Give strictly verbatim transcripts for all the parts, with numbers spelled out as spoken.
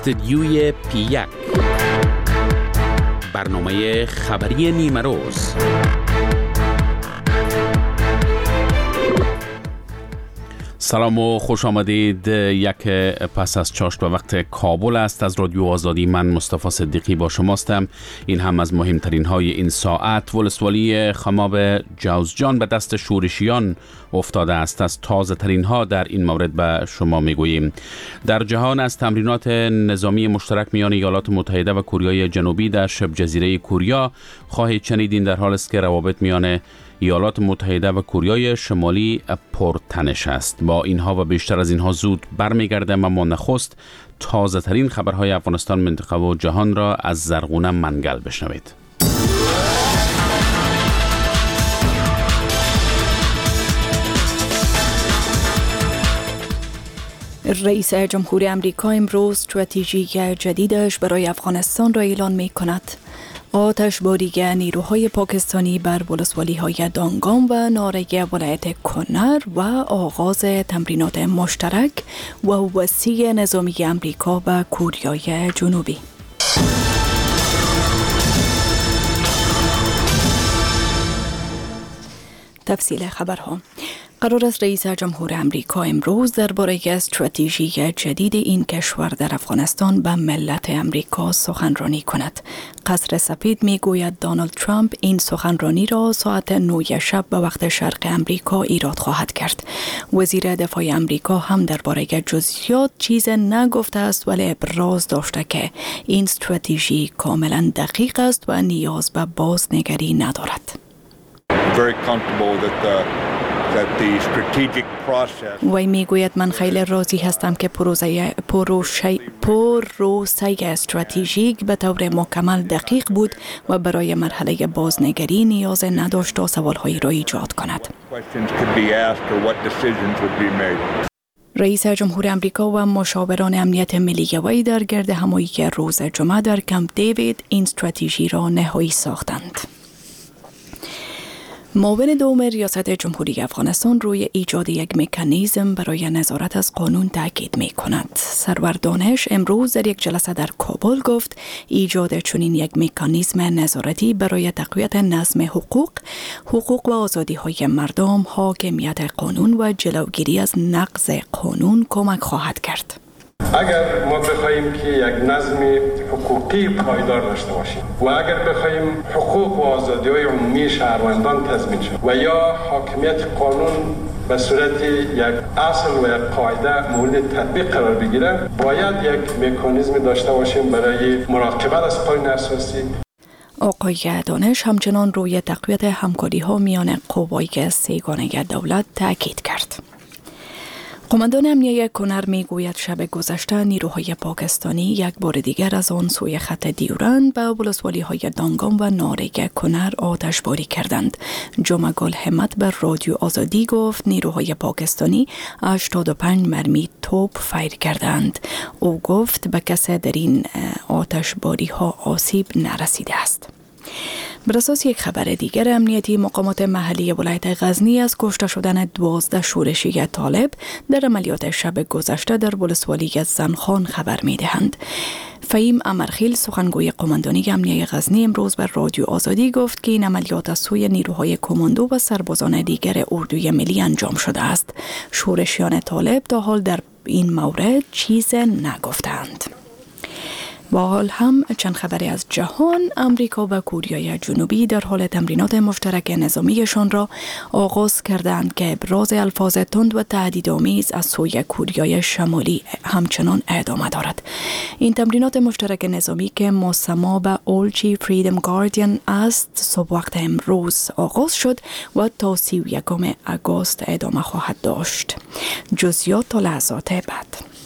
استدیوی پی یک، برنامه خبری نیمه روز. سلام و خوش آمدید. یک پس از چاشت و وقت کابل است. از رادیو آزادی من مصطفی صدیقی با شماستم. این هم از مهمترین های این ساعت. ولسوالی خماب جوزجان به دست شورشیان افتاده است. از تازه ترین ها در این مورد به شما میگوییم. در جهان از تمرینات نظامی مشترک میان ایالات متحده و کوریای جنوبی در شبه جزیره کوریا خواهید شنیدین، در حالی است که روابط میان ایالات متحده و کوریای شمالی پرتنش است. با اینها و بیشتر از اینها زود برمیگردم، اما نخست تازه ترین خبرهای افغانستان، منطقه و جهان را از زرغونه منگل بشنوید. رئیس جمهور آمریکا امروز استراتژی جدیدش برای افغانستان را اعلان می کند. آتشباری نیروهای پاکستانی بر ولسوالی‌های دانگام و نارگ ولایت کنر و آغاز تمرینات مشترک و وسیع نظامی آمریکا و کوریای جنوبی. تفصیل خبرها. قرار است رئیس جمهور آمریکا امروز درباره استراتژی جدید این کشور در افغانستان به ملت آمریکا سخنرانی کند. قصر سفید میگوید دونالد ترامپ این سخنرانی را ساعت نه شب به وقت شرق آمریکا ایراد خواهد کرد. وزیر دفاع آمریکا هم درباره جزئیات چیز نگفته است، ولی ابراز داشته که این استراتژی کاملا دقیق است و نیاز به بازنگری ندارد. وی میگوید من خیلی راضی هستم که پروسه پروسه پروسه استراتژیک به طور مکمل دقیق بود و برای مرحله بازنگری نیاز نداشت تا سوالهایی را ایجاد کند. رئیس جمهور آمریکا و مشاوران امنیت ملی وی در گرد همایی که روز جمعه در کمپ دیوید این استراتژی را نهایی ساختند. معاون دوم ریاست جمهوری افغانستان روی ایجاد یک مکانیزم برای نظارت از قانون تاکید می کند. سرور دانش امروز در یک جلسه در کابل گفت ایجاد چنین یک مکانیزم نظارتی برای تقویت نظم حقوق، حقوق و آزادی های مردم، حاکمیت قانون و جلوگیری از نقض قانون کمک خواهد کرد. اگر ما بخوایم که یک نظم حقوقی پایدار داشته باشیم و اگر بخوایم حقوق و آزادی‌های عمومی شهروندان تضمین شود و یا حاکمیت قانون به صورت یک اصل و یک قاعده مورد تطبیق قرار بگیره، باید یک مکانیزم داشته باشیم برای مراقبت از قانون اساسی. آقای دانش همچنان روی تقویت همکاری‌ها میان قوای سه‌گانه دولت تاکید کرد. قماندان امنیه کنر میگوید شب گذشته نیروهای پاکستانی یک بار دیگر از آن سوی خط دیورند به ولسوالی‌های دانگام و نارگ کنر آتشباری کردند. جمعه گل همت به رادیو آزادی گفت نیروهای پاکستانی هشتاد و پنج مرمی توپ فایر کردند. او گفت به کسی در این آتشباری ها آسیب نرسیده است. بر اساس یک خبر دیگر امنیتی، مقامات محلی ولایت غزنی از کشته شدن دوازده شورشی طالب در عملیات شب گذشته در ولسوالی زنخان خبر می دهند. فهیم امرخیل سخنگوی قماندانی امنیه غزنی امروز بر رادیو آزادی گفت که این عملیات از سوی نیروهای کماندو و سربازان دیگر اردوی ملی انجام شده است. شورشیان طالب تا حال در این مورد چیز نگفتند. با حال هم چند خبری از جهان. امریکا و کوریای جنوبی در حال تمرینات مشترک نظامیشان را آغاز کردند که ابراز الفاظ تند و تهدیدآمیز از سوی کوریای شمالی همچنان ادامه دارد. این تمرینات مشترک نظامی که مسما به اولچی فریدم گاردین است صبح وقت امروز آغاز شد و تا سی و یکم آگوست ادامه خواهد داشت. جزئیات تا لحظات بعد.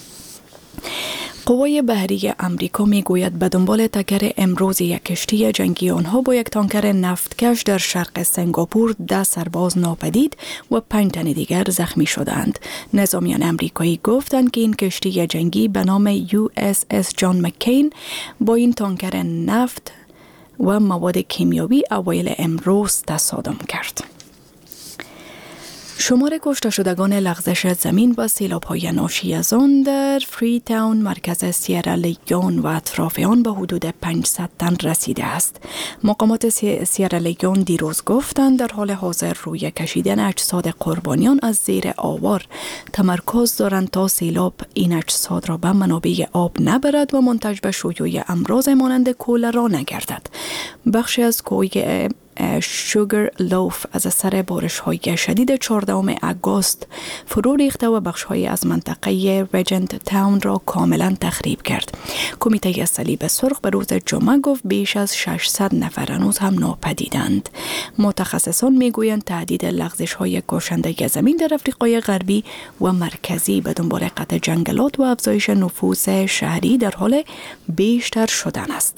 قوای بحری امریکا میگوید به دنبال تکر امروز یک کشتی جنگی آنها با یک تانکر نفتکش در شرق سنگاپور ده سرباز ناپدید و پنج تن دیگر زخمی شدند. نظامیان امریکایی گفتند که این کشتی جنگی به نام یو اس اس جان مکین با این تانکر نفت و مواد کیمیایی اوایل امروز تصادم کرد. شمار کشته شدگان لغزش زمین و سیلاب‌های ناشی از آن در فری تاون مرکز سیرالیون و اطراف آن به حدود پانصد تن رسیده است. مقامات سیرالیون دیروز گفتند در حال حاضر روی کشیدن اجساد قربانیان از زیر آوار تمرکز دارند تا سیلاب این اجساد را به منابع آب نبرد و منتج به شیوع امراض مانند کولرا نگردد. بخشی از کوه شوگر لوف از اثر بارش های شدید چهاردهم آگوست فرو ریخته و بخش های از منطقه رجنت تاون را کاملا تخریب کرد. کمیته صلیب سرخ به روز جمعه گفت بیش از ششصد نفر هنوز هم ناپدیدند. متخصصان میگویند تهدید لغزش های کشنده زمین در افریقای غربی و مرکزی به دنبال قطع جنگلات و افزایش نفوذ شهری در حال بیشتر شدن است.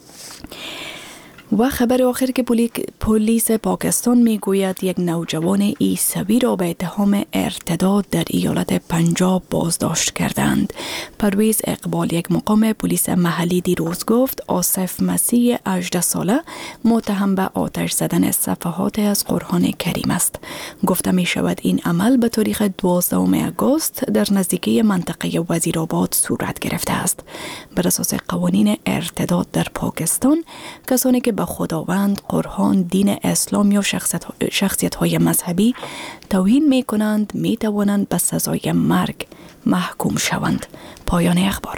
و خبر آخر که پلیس پاکستان میگوید یک نوجوان عیسوی را به اتهام ارتداد در ایالت پنجاب بازداشت کردند. پرویز اقبال، یک مقام پلیس محلی، دیروز گفت آصف مسیح هجده ساله متهم به آتش زدن صفحات از قرآن کریم است. گفته می شود این عمل به تاریخ دوازدهم آگوست در نزدیکی منطقه وزیرآباد صورت گرفته است. بر اساس قوانین ارتداد در پاکستان، کسانی که به خداوند، قرآن، دین اسلام یا شخصیت های مذهبی توهین می کنند می توانند به سزای مرگ محکوم شوند. پایان اخبار.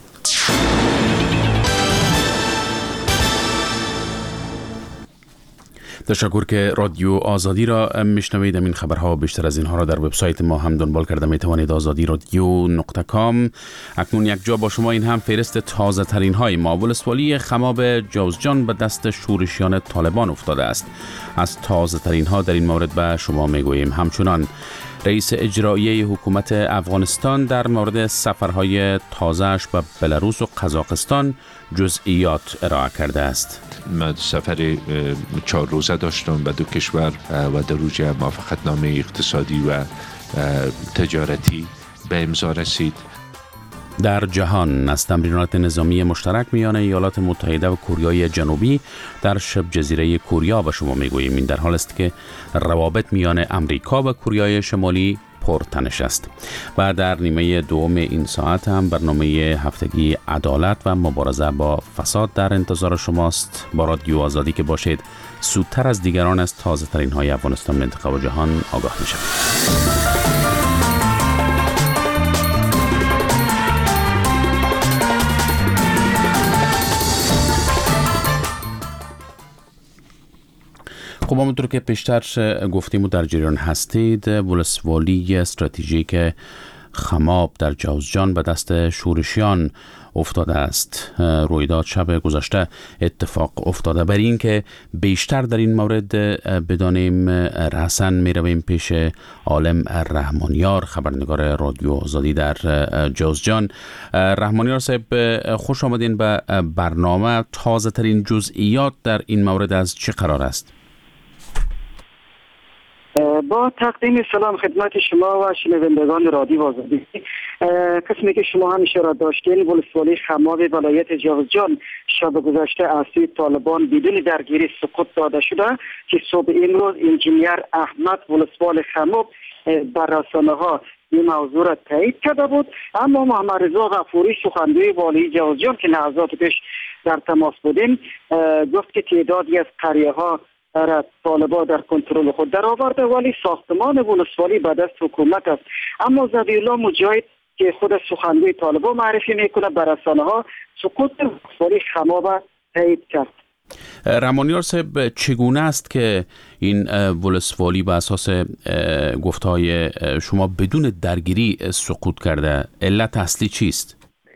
تشکر که رادیو آزادی را میشنوید. این خبرها بیشتر از اینها را در وبسایت ما هم دنبال کرده می توانید آزادی رادیو نقطه کام. اکنون یک جا با شما این هم فهرست تازه ترین های ما. ولسوالی خماب جوزجان به دست شورشیان طالبان افتاده است. از تازه ترین ها در این مورد به شما می گوییم. همچنان رئیس اجرایی حکومت افغانستان در مورد سفرهای تازه‌اش به بلاروس و قزاقستان جزئیات ارائه کرده است. من سفر چهار روزه داشتم به دو کشور و در اوج موافقتنامه اقتصادی و تجارتی به امضا رسید. در جهان از تمرینات نظامی مشترک میان ایالات متحده و کوریای جنوبی در شبه جزیره کوریا به شما میگوییم. این در حال است که روابط میان امریکا و کوریای شمالی پرتنش است. و در نیمه دوم این ساعت هم برنامه هفتگی عدالت و مبارزه با فساد در انتظار شماست. با رادیو آزادی که باشید زودتر از دیگران از تازه ترین های افغانستان، منطقه و جهان آگاه میشوید. خب همونطور که پیشتر گفتیم و در جریان هستید، ولسوالی استراتژیک خماب در جوزجان به دست شورشیان افتاده است. رویداد شب گذشته اتفاق افتاده. برای این که بیشتر در این مورد بدانیم رسن می رویم پیش عالم رحمانیار، خبرنگار رادیو آزادی در جوزجان. رحمانیار صاحب، خوش آمدین به برنامه. تازه ترین جزئیات در این مورد از چه قرار است؟ با تقدیم سلام خدمت شما و شنوندگان رادیو آزادی. قسمی که شما هم اشاره داشتین، ولسوالی خماب ولایت جوزجان شب گذشته از سوی طالبان بدون درگیری سقوط داده شده که صبح امروز انجینیر احمد ولسوال خماب بر رسانه‌ها این موضوع را تایید کرده بود. اما محمد رضا غفوری سخنگوی والی جوزجان که لحظات پیش در تماس بودیم گفت که تعدادی از قریه‌ها را طالبان در کنترل خود در آورده، ولی ساختمان ولسوالی به دست حکومت است. اما ذبیح‌الله مجاهد که خود سخنگوی طالبان معرفی میکنه بر رسانه‌ها سقوط ولسوالی خماب تایید کرد. رحمانیار صاحب، چگونه است که این ولسوالی به اساس گفتهای شما بدون درگیری سقوط کرده؟ علت اصلی چیست؟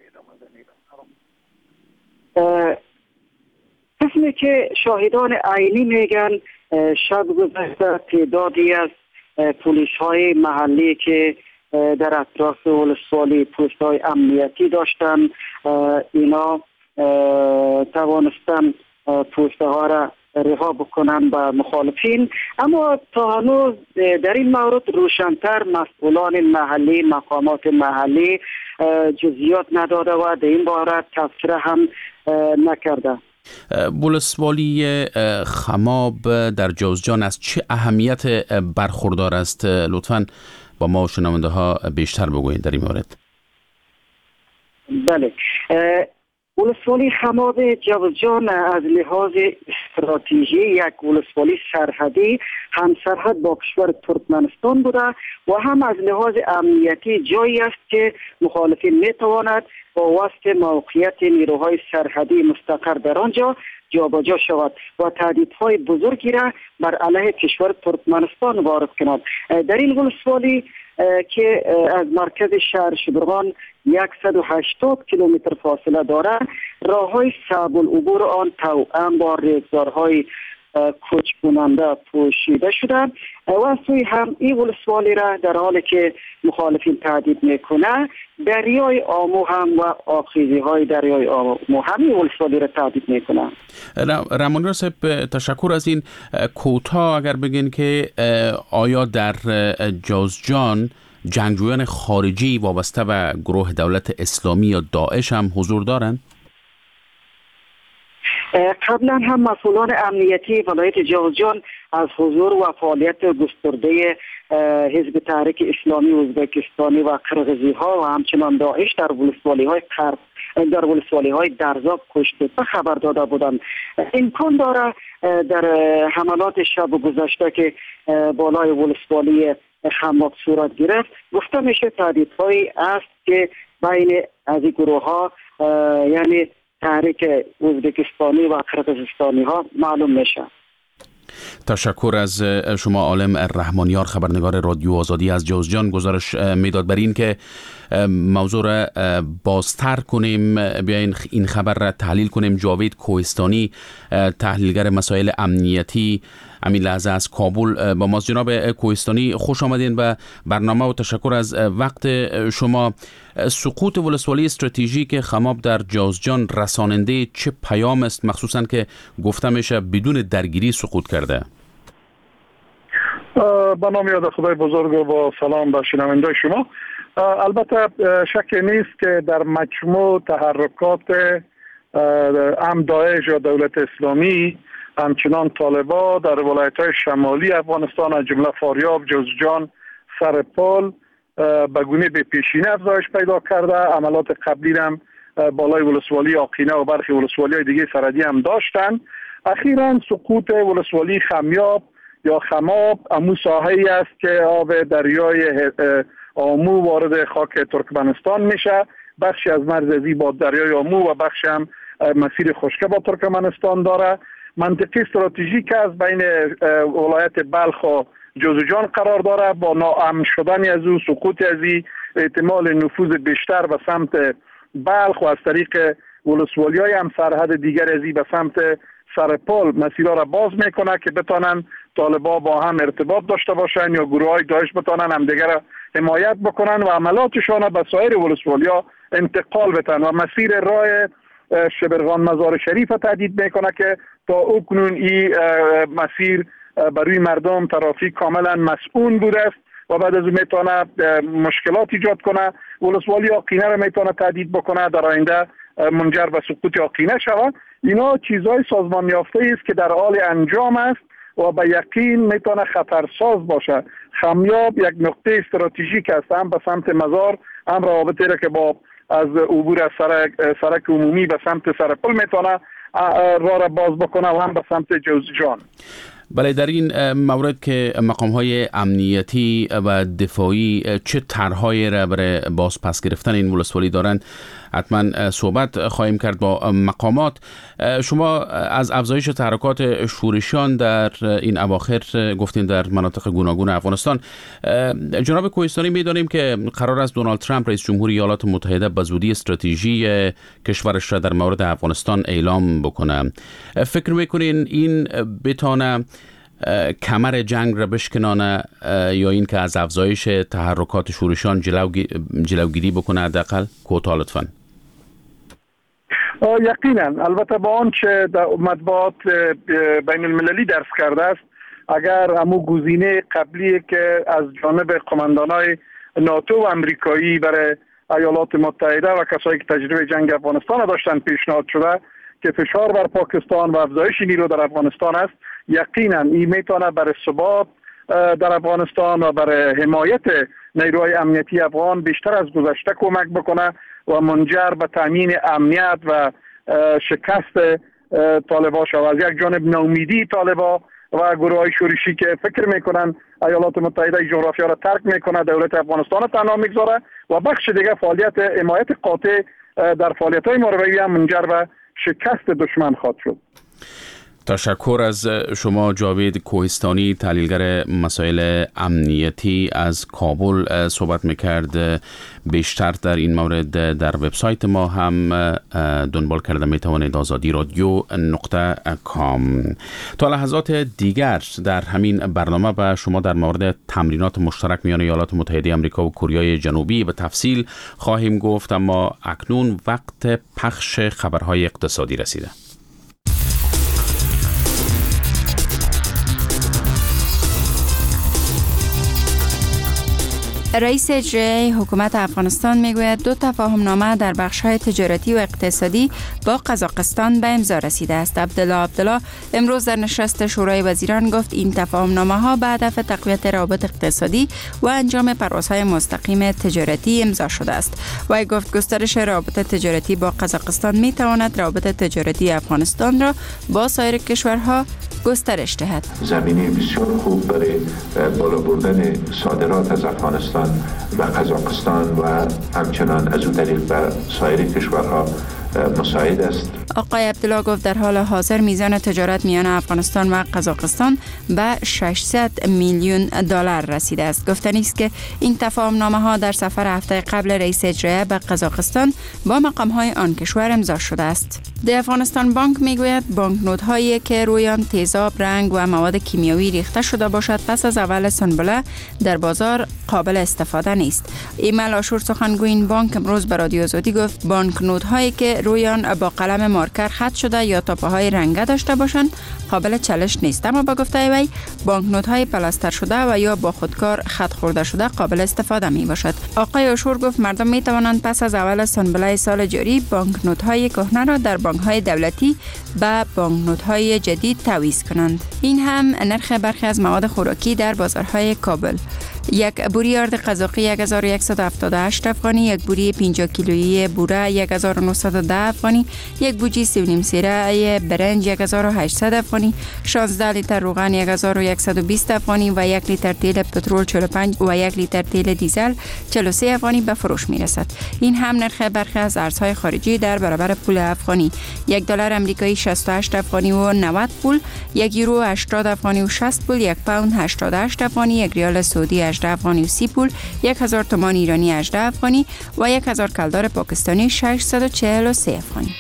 قسمی که شاهدان عینی میگن شب گذشته تعدادی از پلیس های محلی که در اطراف ولسوالی پست های امنیتی داشتن، اینا توانستن پست ها را رها بکنن به مخالفین. اما تا هنوز در این مورد روشنتر مسئولان محلی، مقامات محلی جزئیات نداده و در این باره تفسیر هم نکرده. ولسوالی خماب در جوزجان از چه اهمیت برخوردار است؟ لطفاً با ما شنونده ها بیشتر بگویید در این مورد. بله، ولسوالی خماب جوزجان از لحاظ استراتژی یک ولسوالی سرحدی هم سرحد با کشور ترکمنستان بوده و هم از لحاظ امنیتی جایی است که مخالفین می تواند با واسطه موقعیت نیروهای سرحدی مستقر در آنجا جابجا شود و تهدیدهای بزرگی را بر علیه کشور ترکمنستان وارد کند. در این ولسوالی که از مرکز شهر شبرغان صد و هشتاد کیلومتر فاصله دارد، راههای صعب العبور آن توأم با ریگزارهای کوچ کننده پوشیده شده و سوی هم این ولسوالی را در حالی که مخالفین تهدید میکنه دریای آمو هم و آخیزی های دریای آمو هم این ولسوالی را تهدید میکنه. رحمانی صاحب، تشکر از این کوتاه. اگر بگین که آیا در جوزجان جنگجویان خارجی وابسته به گروه دولت اسلامی یا داعش هم حضور دارند؟ قبلا هم مسئولان امنیتی ولایت جوزجان از حضور و فعالیت گسترده حزب تحریک اسلامی ازبکستانی و قرغیزی ها و همچنان داعش در ولسوالی های قرب در ولسوالی های درزاب کشته خبر داده بودند. امکان داره در حملات شب گذشته که بالای ولسوالی خماب صورت گرفت گفته میشه تهدیدهایی است که بین از این گروه ها یعنی تحریک ازبکستانی و قرغیزستانی ها معلوم میشه. تشکر از شما عالم رحمانیار، خبرنگار رادیو آزادی از جوزجان. گزارش میداد بر این که موضوع را بازتر کنیم، بیاین این خبر را تحلیل کنیم. جاوید کوهستانی، تحلیلگر مسائل امنیتی، همین لحظه از کابل با ماست. جناب کوهستانی، خوش آمدین به برنامه و تشکر از وقت شما. سقوط ولسوالی استراتژیک خماب در جوزجان رساننده چه پیام است، مخصوصا که گفته میشه بدون درگیری سقوط کرده؟ با نام یاد خدای بزرگ و با سلام به شنونده شما. البته شک نیست که در مجموع تحرکات هم داعش یا دولت اسلامی همچنان طالبا در ولایت‌های شمالی افغانستان از جمله فاریاب، جوزجان، سرپل به گونه به پیشینه افزایش پیدا کرده. عملات قبلی هم بالای ولسوالی آقینه و برخی ولسوالی‌های دیگه سرحدی هم داشتند. اخیراً سقوط ولسوالی خمیاب یا خماب امو ساحه‌ای است که آب دریای آمو وارد خاک ترکمنستان میشه. بخشی از مرز ازی با دریای آمو و بخشی هم مسیر خشکه با ترکمنستان داره. منطقه استراتژیک از بین ولایت بلخ و جوزجان قرار داره. با ناامن شدن از او، سقوط از این، احتمال نفوذ بیشتر به سمت بلخ و از طریق ولسوالی‌های هم سرحد دیگر از این به سمت سرپل مسیرها را باز میکنه که بتانن طالبا با هم ارتباط داشته باشن یا گروه‌های داعش بتانن همدیگر را حمایت بکنن و عملاتشان به سایر ولسوالی‌ها انتقال بدن و مسیر راه شبرغان مزار شریف تهدید میکنه که تا اکنون این مسیر برای مردم ترافیک کاملا مسئول بوده است و بعد از اون میتونه مشکلات ایجاد کنه. ولسوالی آقینه را میتونه تهدید بکنه، در آینده منجر به سقوط آقینه شود. اینا چیزهای سازمان یافته است که در حال انجام است و به یقین میتونه خطرساز باشه. خمیاب یک نقطه استراتژیک است، هم به سمت مزار، هم روابطی را که با از عبور از سرک, سرک عمومی به سمت سرپل میتونه راه را باز بکنه و هم به سمت جوزجان. بله، در این مورد که مقام‌های امنیتی و دفاعی چه طرح‌هایی را برای باز پس گرفتن این ولسوالی دارند، حتما صحبت خواهیم کرد با مقامات. شما از افزایش تحرکات شورشیان در این اواخر گفتین در مناطق گوناگون افغانستان. جناب کوهستانی، می‌دانیم که قرار است دونالد ترامپ رئیس جمهوری ایالات متحده به زودی استراتژی کشورش را در مورد افغانستان اعلام بکنه. فکر می‌کنین این بتونه کمر جنگ را بشکنانه یا این که از افزایش تحرکات شورشیان جلوگیری بکنه؟ حداقل کوتاه لطفاً. یقینا، البته با آنچه در مطبوعات بین المللی درس کرده است، اگر همون گزینه قبلی که از جانب قماندانای ناتو و امریکایی برای ایالات متحده و کسایی که تجربه جنگ افغانستان داشتن پیشنهاد شده که فشار بر پاکستان و افزایش نیرو در افغانستان است، یقینا این میتونه برای ثبات در افغانستان و برای حمایت نیروهای امنیتی افغان بیشتر از گذشته کمک بکنه و منجر به تامین امنیت و شکست طالبان شود. از یک جانب ناامیدی طالبان و گروه‌های شورشی که فکر میکنن ایالات متحده جغرافیا را ترک میکنه، دولت افغانستان را تنها میگذاره، و بخش دیگه فعالیت حمایت قاطع در فعالیت‌های ماروایی هم منجر به شکست دشمن خواهد شد. تشکر از شما جاوید کوهستانی، تحلیلگر مسائل امنیتی از کابل صحبت میکرد. بیشتر در این مورد در وبسایت ما هم دنبال کرده میتوانید، آزادی رادیو نقطه کام. تا لحظات دیگر در همین برنامه به شما در مورد تمرینات مشترک میان ایالات متحده آمریکا و کره جنوبی به تفصیل خواهیم گفت، اما اکنون وقت پخش خبرهای اقتصادی رسیده. رئیس اجرایی حکومت افغانستان میگوید دو تفاهم نامه در بخش‌های تجارتی و اقتصادی با قزاقستان به امضا رسیده است. عبدالله عبدالله امروز در نشست شورای وزیران گفت این تفاهم نامه ها به هدف تقویت روابط اقتصادی و انجام پروازهای مستقیم تجارتی امضا شده است. وی گفت گسترش روابط تجارتی با قزاقستان می تواند روابط تجارتی افغانستان را با سایر کشورها گسترش دهد. زمینه بسیار خوب برای بالا بردن صادرات از افغانستان و قزاقستان و همچنان از اون طریق به سایر کشورها مساعد است. آقای عبدالله گفت در حال حاضر میزان تجارت میان افغانستان و قزاقستان به ششصد میلیون دلار رسیده است. گفتنی است که این تفاهم نامه ها در سفر هفته قبل رئیس اجرایی به قزاقستان با مقام های آن کشور امضا شده است. د افغانستان بانک میگوید بانکنوت هایی که روی آن تیزاب، رنگ و مواد کیمیایی ریخته شده باشد پس از اول سنبله در بازار قابل استفاده نیست. ایمل آشور سخنگوی این بانک امروز به رادیو آزادی گفت بانکنوت هایی که روی آن با قلم مارکر خط شده یا تاپه های رنگه داشته باشند قابل چالش نیست، اما با گفته وی بانکنوت های پلاستر شده و یا با خودکار خط خورده شده قابل استفاده می باشد. آقای آشور گفت مردم می توانند پس از اول سنبله سال جاری بانکنوت های کهنه را در بانک های دولتی به بانکنوت های جدید تعویض کنند. این هم نرخ برخی از مواد خوراکی در بازارهای کابل. یک بوری آرد قزاقی یک هزار و صد و هفتاد و هشت افغانی، یک بوری پنجاه کیلویی بوره یک هزار و نهصد و ده افغانی، یک بوجی سی و نیم سیره برنج یک هزار و هشتصد افغانی، شانزده لیتر روغن یک هزار و صد و بیست افغانی و یک لیتر تیل پترول چهل و پنج و یک لیتر تیل دیزل چهل و سه افغانی به فروش می رسد. این هم نرخ برخی از ارزهای خارجی در برابر پول افغانی. یک دلار آمریکایی شصت و هشت افغانی و نود پول، یک یورو هشتاد افغانی و شصت پول، یک پوند هشتاد و هشت افغانی، یک ریال سعودی هجده افغانی و سی پول، یک هزار تومان ایرانی هجده افغانی و یک هزار کلدار پاکستانی ششصد و چهل و سه افغانی.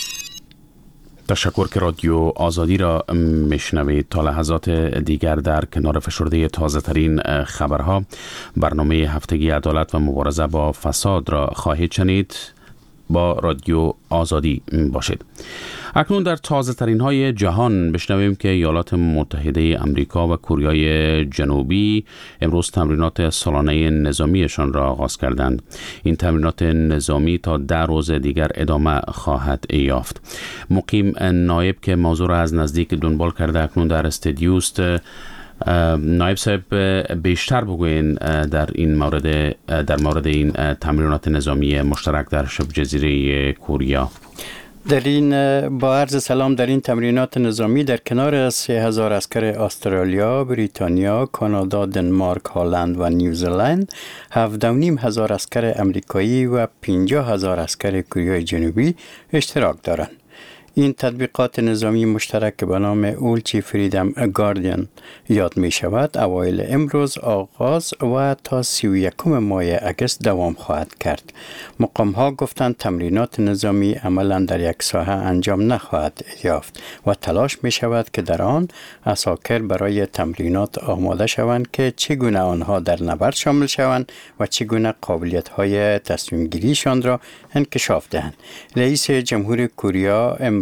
تشکر که رادیو آزادی را میشنوید. تا لحظات دیگر در کنار فشرده تازه ترین خبرها برنامه هفتگی عدالت و مبارزه با فساد را خواهید شنید. با رادیو آزادی باشید. اکنون در تازه ترین های جهان بشنویم که ایالات متحده آمریکا و کره جنوبی امروز تمرینات سالانه نظامیشان را آغاز کردند. این تمرینات نظامی تا ده روز دیگر ادامه خواهد یافت. مقیم نایب که موضوع را از نزدیک دنبال کرده اکنون در استودیوست. نایب صاحب بیشتر بگوین در این مورد در مورد این تمرینات نظامی مشترک در شبه جزیره کره. در این با عرض سلام در این تمرینات نظامی در کنار سه هزار عسکر استرالیا، بریتانیا، کانادا، دنمارک، هلند و نیوزلند، هفده و نیم هزار عسکر امریکایی و پنجاه هزار عسکر کره جنوبی اشتراک دارند. این تطبیقات نظامی مشترک که به نام اولچی فریدم گاردین یاد می شود اوایل امروز آغاز و تا سی و یکم ماه اگست دوام خواهد کرد. مقام ها گفتند تمرینات نظامی عملا در یک ساحه انجام نخواهد یافت و تلاش می شود که در آن عساکر برای تمرینات آماده شوند که چگونه آنها در نبرد شامل شوند و چگونه قابلیت های تصمیم گیریشان را انکشاف دهند. رئیس جمهور کره امروز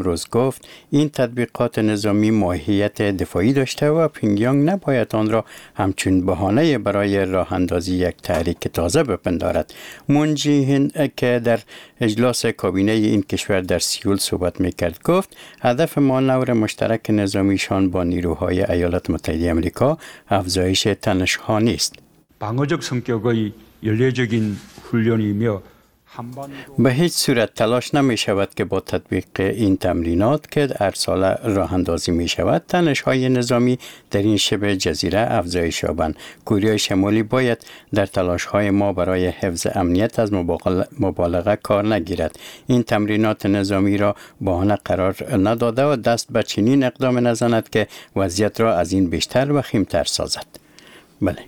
امروز گفت این تطبیقات نظامی ماهیت دفاعی داشته و پینگیانگ نباید آن را همچون بهانه برای راه اندازی یک تحریک تازه بپندارد. مون جی این که در اجلاس کابینه این کشور در سیول صحبت میکرد گفت هدف مانور مشترک نظامیشان با نیروهای ایالات متحده آمریکا افزایش تنش‌ها نیست. 방어적 성격의 연례적인 훈련이며 به هیچ صورت تلاش نمی شود که با تطبیق این تمرینات که هر سال راه اندازی می شود تنش های نظامی در این شبه جزیره افزایش یابند. کره شمالی باید در تلاش های ما برای حفظ امنیت از مبالغه کار نگیرد. این تمرینات نظامی را بهانه قرار نداده و دست به چنین اقدام نزند که وضعیت را از این بیشتر و خیمتر سازد. بله.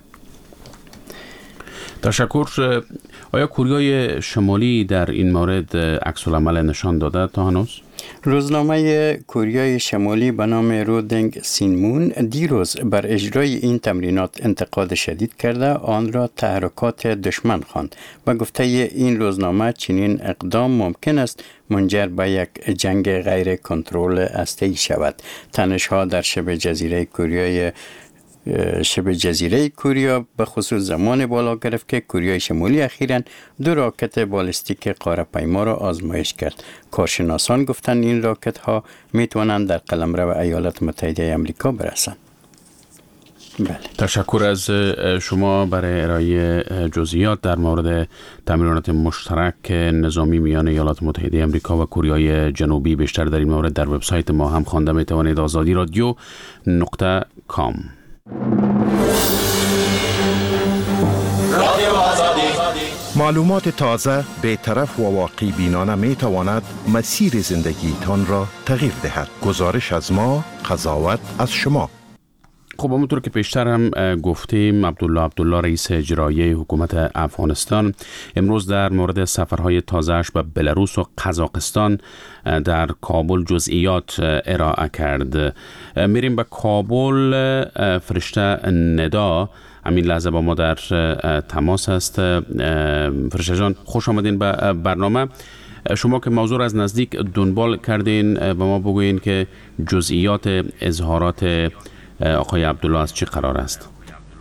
تشکر. آیا کره شمالی در این مورد عکس العمل نشان داده تا هنوز؟ روزنامه کره شمالی به نام رودینگ سینمون دیروز بر اجرای این تمرینات انتقاد شدید کرده آن را تحرکات دشمن خواند و گفته این روزنامه چنین اقدام ممکن است منجر به یک جنگ غیر کنترل هسته‌ای شود. تنش‌ها در شبه جزیره کره شبه جزیره کره به خصوص زمان بالا گرفت که کره شمالی اخیراً دو راکت بالستیک قاره‌پیما را آزمایش کرد. کارشناسان گفتند این راکت ها می توانند در قلمرو ایالات متحده آمریکا برسند. بله. تشکر از شما برای ارائه جزئیات در مورد تمرینات مشترک نظامی میان ایالات متحده آمریکا و کره جنوبی. بیشتر در این مورد در وبسایت ما هم خوانده می توانید آزادی رادیو نقطه کام. معلومات تازه، بی‌طرف و واقعی بینانه می تواند مسیر زندگی تان را تغییر دهد. گزارش از ما، قضاوت از شما. خب همونطور که پیشتر هم گفتیم عبدالله عبدالله رئیس اجرایی حکومت افغانستان امروز در مورد سفرهای تازه‌اش به بلاروس و قزاقستان در کابل جزئیات ارائه کرد. میریم به کابل. فرشته ندا همین لحظه با ما در تماس است. فرشته جان خوش آمدین به برنامه. شما که موضوع از نزدیک دنبال کردین به ما بگوین که جزئیات اظهارات آقای عبدالله از چی قرار است؟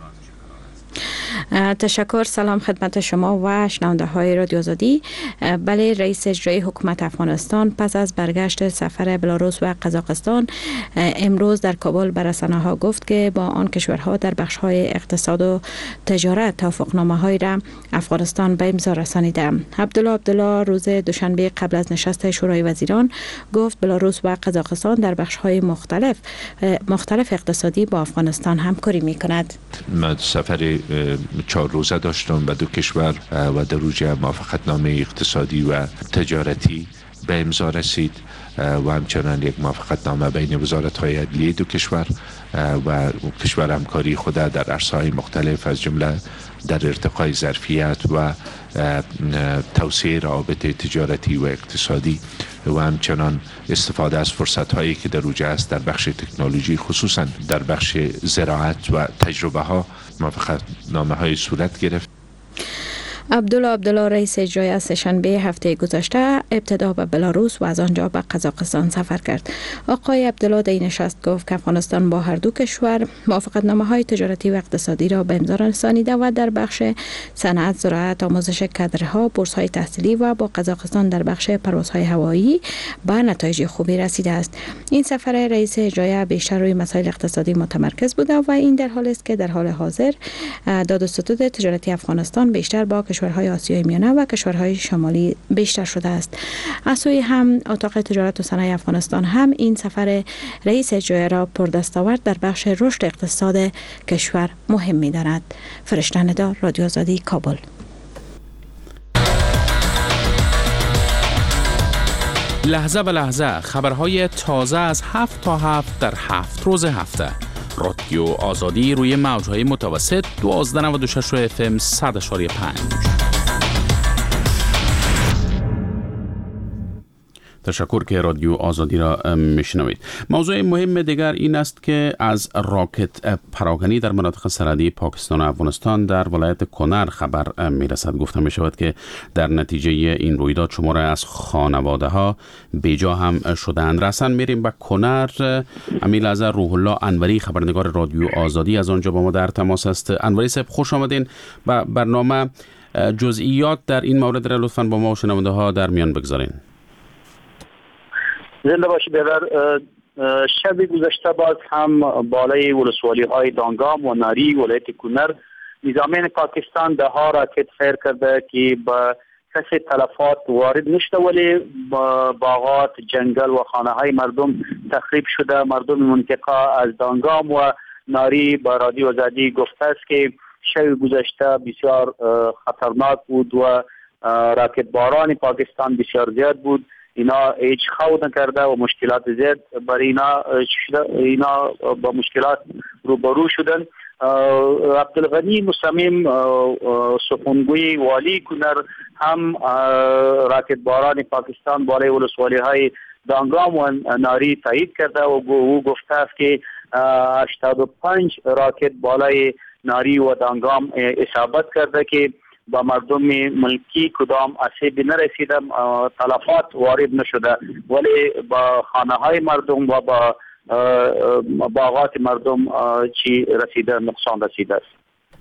تشکر. سلام خدمت شما و شنونده های رادیو آزادی. بله، رئیس اجرایی حکومت افغانستان پس از برگشت سفر بلاروس و قزاقستان امروز در کابل به رسانه ها گفت که با آن کشورها در بخش های اقتصاد و تجارت توافقنامه های را افغانستان به امضا رسانیده. عبدالله عبدالله روز دوشنبه قبل از نشست شورای وزیران گفت بلاروس و قزاقستان در بخش های مختلف مختلف اقتصادی با افغانستان همکاری می کند. من سفر چهار روزه داشتم به دو کشور و در اوج موافقتنامه اقتصادی و تجارتی به امضا رسید و همچنان یک موافقتنامه بین وزارت‌های عدلیه دو کشور و کشور همکاری خود در عرصه‌های مختلف از جمله در ارتقای ظرفیت و توسعه روابط تجارتی و اقتصادی و همچنان استفاده از فرصت‌هایی که در اوج است در بخش تکنولوژی، خصوصا در بخش زراعت و تجربه ها موافقتنامه های صورت گرفت. عبدالله عبدالله رئیس اجرایی از سه‌شنبه هفته گذشته ابتدا به بلاروس و از آنجا به قزاقستان سفر کرد. آقای عبدالله در این نشست گفت که افغانستان با هر دو کشور موافقتنامه‌های تجارتی و اقتصادی را به امضا رسانیده و در بخش صنعت، زراعت، آموزش کادرها، بورس‌های تحصیلی و با قزاقستان در بخش پروازهای هوایی به نتایج خوبی رسیده است. این سفر رئیس اجرایی بیشتر روی مسائل اقتصادی متمرکز بوده و این در حالی است که در حال حاضر داد و ستد تجارتی افغانستان بیشتر با کشورهای آسیای میانه و کشورهای شمالی بیشتر شده است. از سوی هم اتاق تجارت و صنایع افغانستان هم این سفر رئیس اجرایی را پردستاورد در بخش رشد اقتصاد کشور مهم می‌داند. فرشته ندا، رادیو آزادی، کابل. لحظه به لحظه خبرهای تازه از هفت تا هفت در هفت روز هفته. رادیو آزادی روی موجهای متوسط دوازده نود و شش اف ام صد اشاری پنج. تشکر که رادیو آزادی را میشنوید. موضوع مهم دیگر این است که از راکت پراکنی در مناطق سرحدی پاکستان و افغانستان در ولایت کنر خبر میرسد. گفته می شود که در نتیجه این رویداد شمار از خانواده ها بیجا هم شدند. رسن میریم به کنر. امیل از روح الله انوری خبرنگار رادیو آزادی از آنجا با ما در تماس است. انوری صاحب خوش آمدین به برنامه. جزئیات در این مورد را لطفاً با ما و شنونده ها در میان بگذارین. زنده باشی برادر. شب گذشته باز هم بالای ولسوالی های دانگام و ناری ولایت کنر نظامیان پاکستان ده ها راکت فیر کرده که با کسی تلفات وارد نشده، ولی باغات، جنگل و خانه های مردم تخریب شده. مردم منطقه از دانگام و ناری با رادیو آزادی گفته است که شب گذشته بسیار خطرناک بود و راکت باران پاکستان بسیار زیاد بود. اینا هیچ خود نکرده و مشکلات زیاد برای اینا اینا با مشکلات روبرو شدن. عبدالغنی مصمم سخنگوی والی کنر هم راکت باران پاکستان بالای ولسوالی های دانگام و ناری تایید کرده و او گفته است که هشتاد و پنج راکت بالای ناری و دانگام اصابت کرده که با مردم ملکی کدام آسیبی نرسیده، تلفات وارد نشده، ولی با خانه های مردم و با باغات مردم چی رسیده، نقصان رسیده است.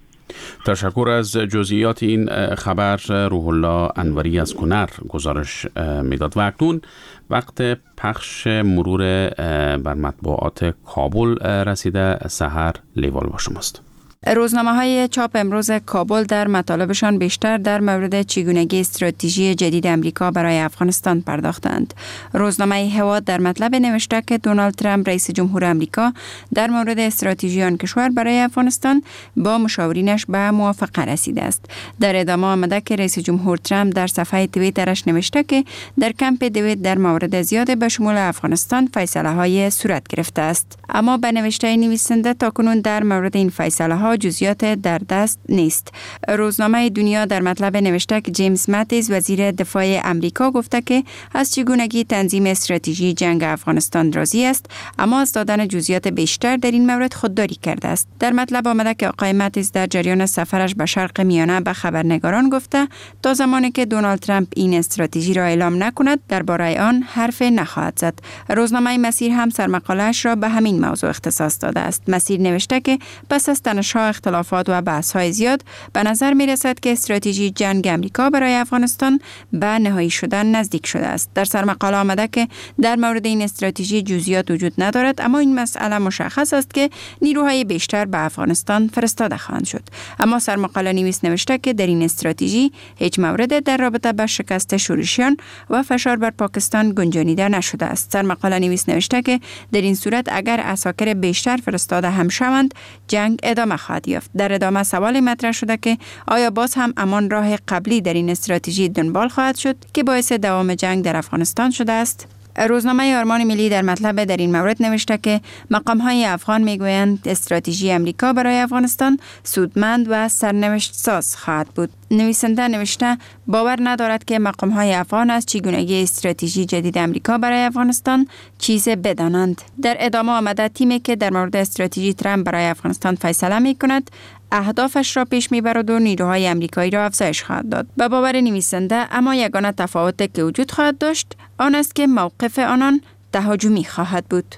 تشکر از جزئیات این خبر. روح الله انوری از کنر گزارش میداد. و اکنون وقت پخش مرور بر مطبوعات کابل رسیده. سحر لیوال با شماست. روزنامه های چاپ امروز کابل در مطالبشان بیشتر در مورد چگونگی استراتژی جدید امریکا برای افغانستان پرداختند. روزنامه هواد در مطلب نوشته که دونالد ترامپ رئیس جمهور امریکا در مورد استراتژی آن کشور برای افغانستان با مشاورینش به موافقه رسیده است. در ادامه آمده که رئیس جمهور ترامپ در صفحه توییترش نوشته که در کمپ دوید در مورد زیاد به شمول افغانستان فیصله های صورت گرفته است. اما به نوشته نویسنده تاکنون در مورد این فیصله ها جزئیات در دست نیست. روزنامه دنیا در مطلب نوشته که جیمز ماتیز وزیر دفاع امریکا گفته که از چگونگی تنظیم استراتژی جنگ افغانستان راضی است، اما از دادن جزئیات بیشتر در این مورد خودداری کرده است. در مطلب آمده که آقای ماتیز در جریان سفرش به شرق میانه به خبرنگاران گفته تا زمانی که دونالد ترامپ این استراتژی را اعلام نکند درباره آن حرف نخواهد زد. روزنامه مسیر هم سرمقاله‌اش را به همین موضوع اختصاص داده است. مسیر نوشته که پس از تنش‌ها، اختلافات و بحث‌های زیاد به نظر می رسد که استراتژی جنگ امریکا برای افغانستان به نهایی شدن نزدیک شده است. در سرمقاله آمده که در مورد این استراتژی جزئیات وجود ندارد، اما این مسئله مشخص است که نیروهای بیشتر به افغانستان فرستاده خواهند شد. اما سرمقاله نویس نوشته که در این استراتژی هیچ مورد در رابطه با شکست شورشیان و فشار بر پاکستان گنجانیده نشده است. سرمقاله نویس نوشته که در این صورت اگر عساکر بیشتر فرستاده هم شوند، جنگ ادامه خواهد یافت. در ادامه سوال مطرح شده که آیا باز هم همان راه قبلی در این استراتژی دنبال خواهد شد که باعث دوام جنگ در افغانستان شده است؟ روزنامه آرمان ملی در مطلب در این مورد نوشته که مقام‌های افغان میگویند استراتژی امریکا برای افغانستان سودمند و سرنوشت ساز خواهد بود. نویسنده نوشته باور ندارد که مقام‌های افغان از چگونگی استراتژی جدید امریکا برای افغانستان چیز بدانند. در ادامه آمده تیمی که در مورد استراتژی ترامپ برای افغانستان فیصله می‌کند اهدافش را پیش میبرد و نیروهای امریکایی را افزایش خواهد داد. به باور نویسنده اما یگانه تفاوتی که وجود خواهد داشت آن است که موقف آنان تهاجمی خواهد بود.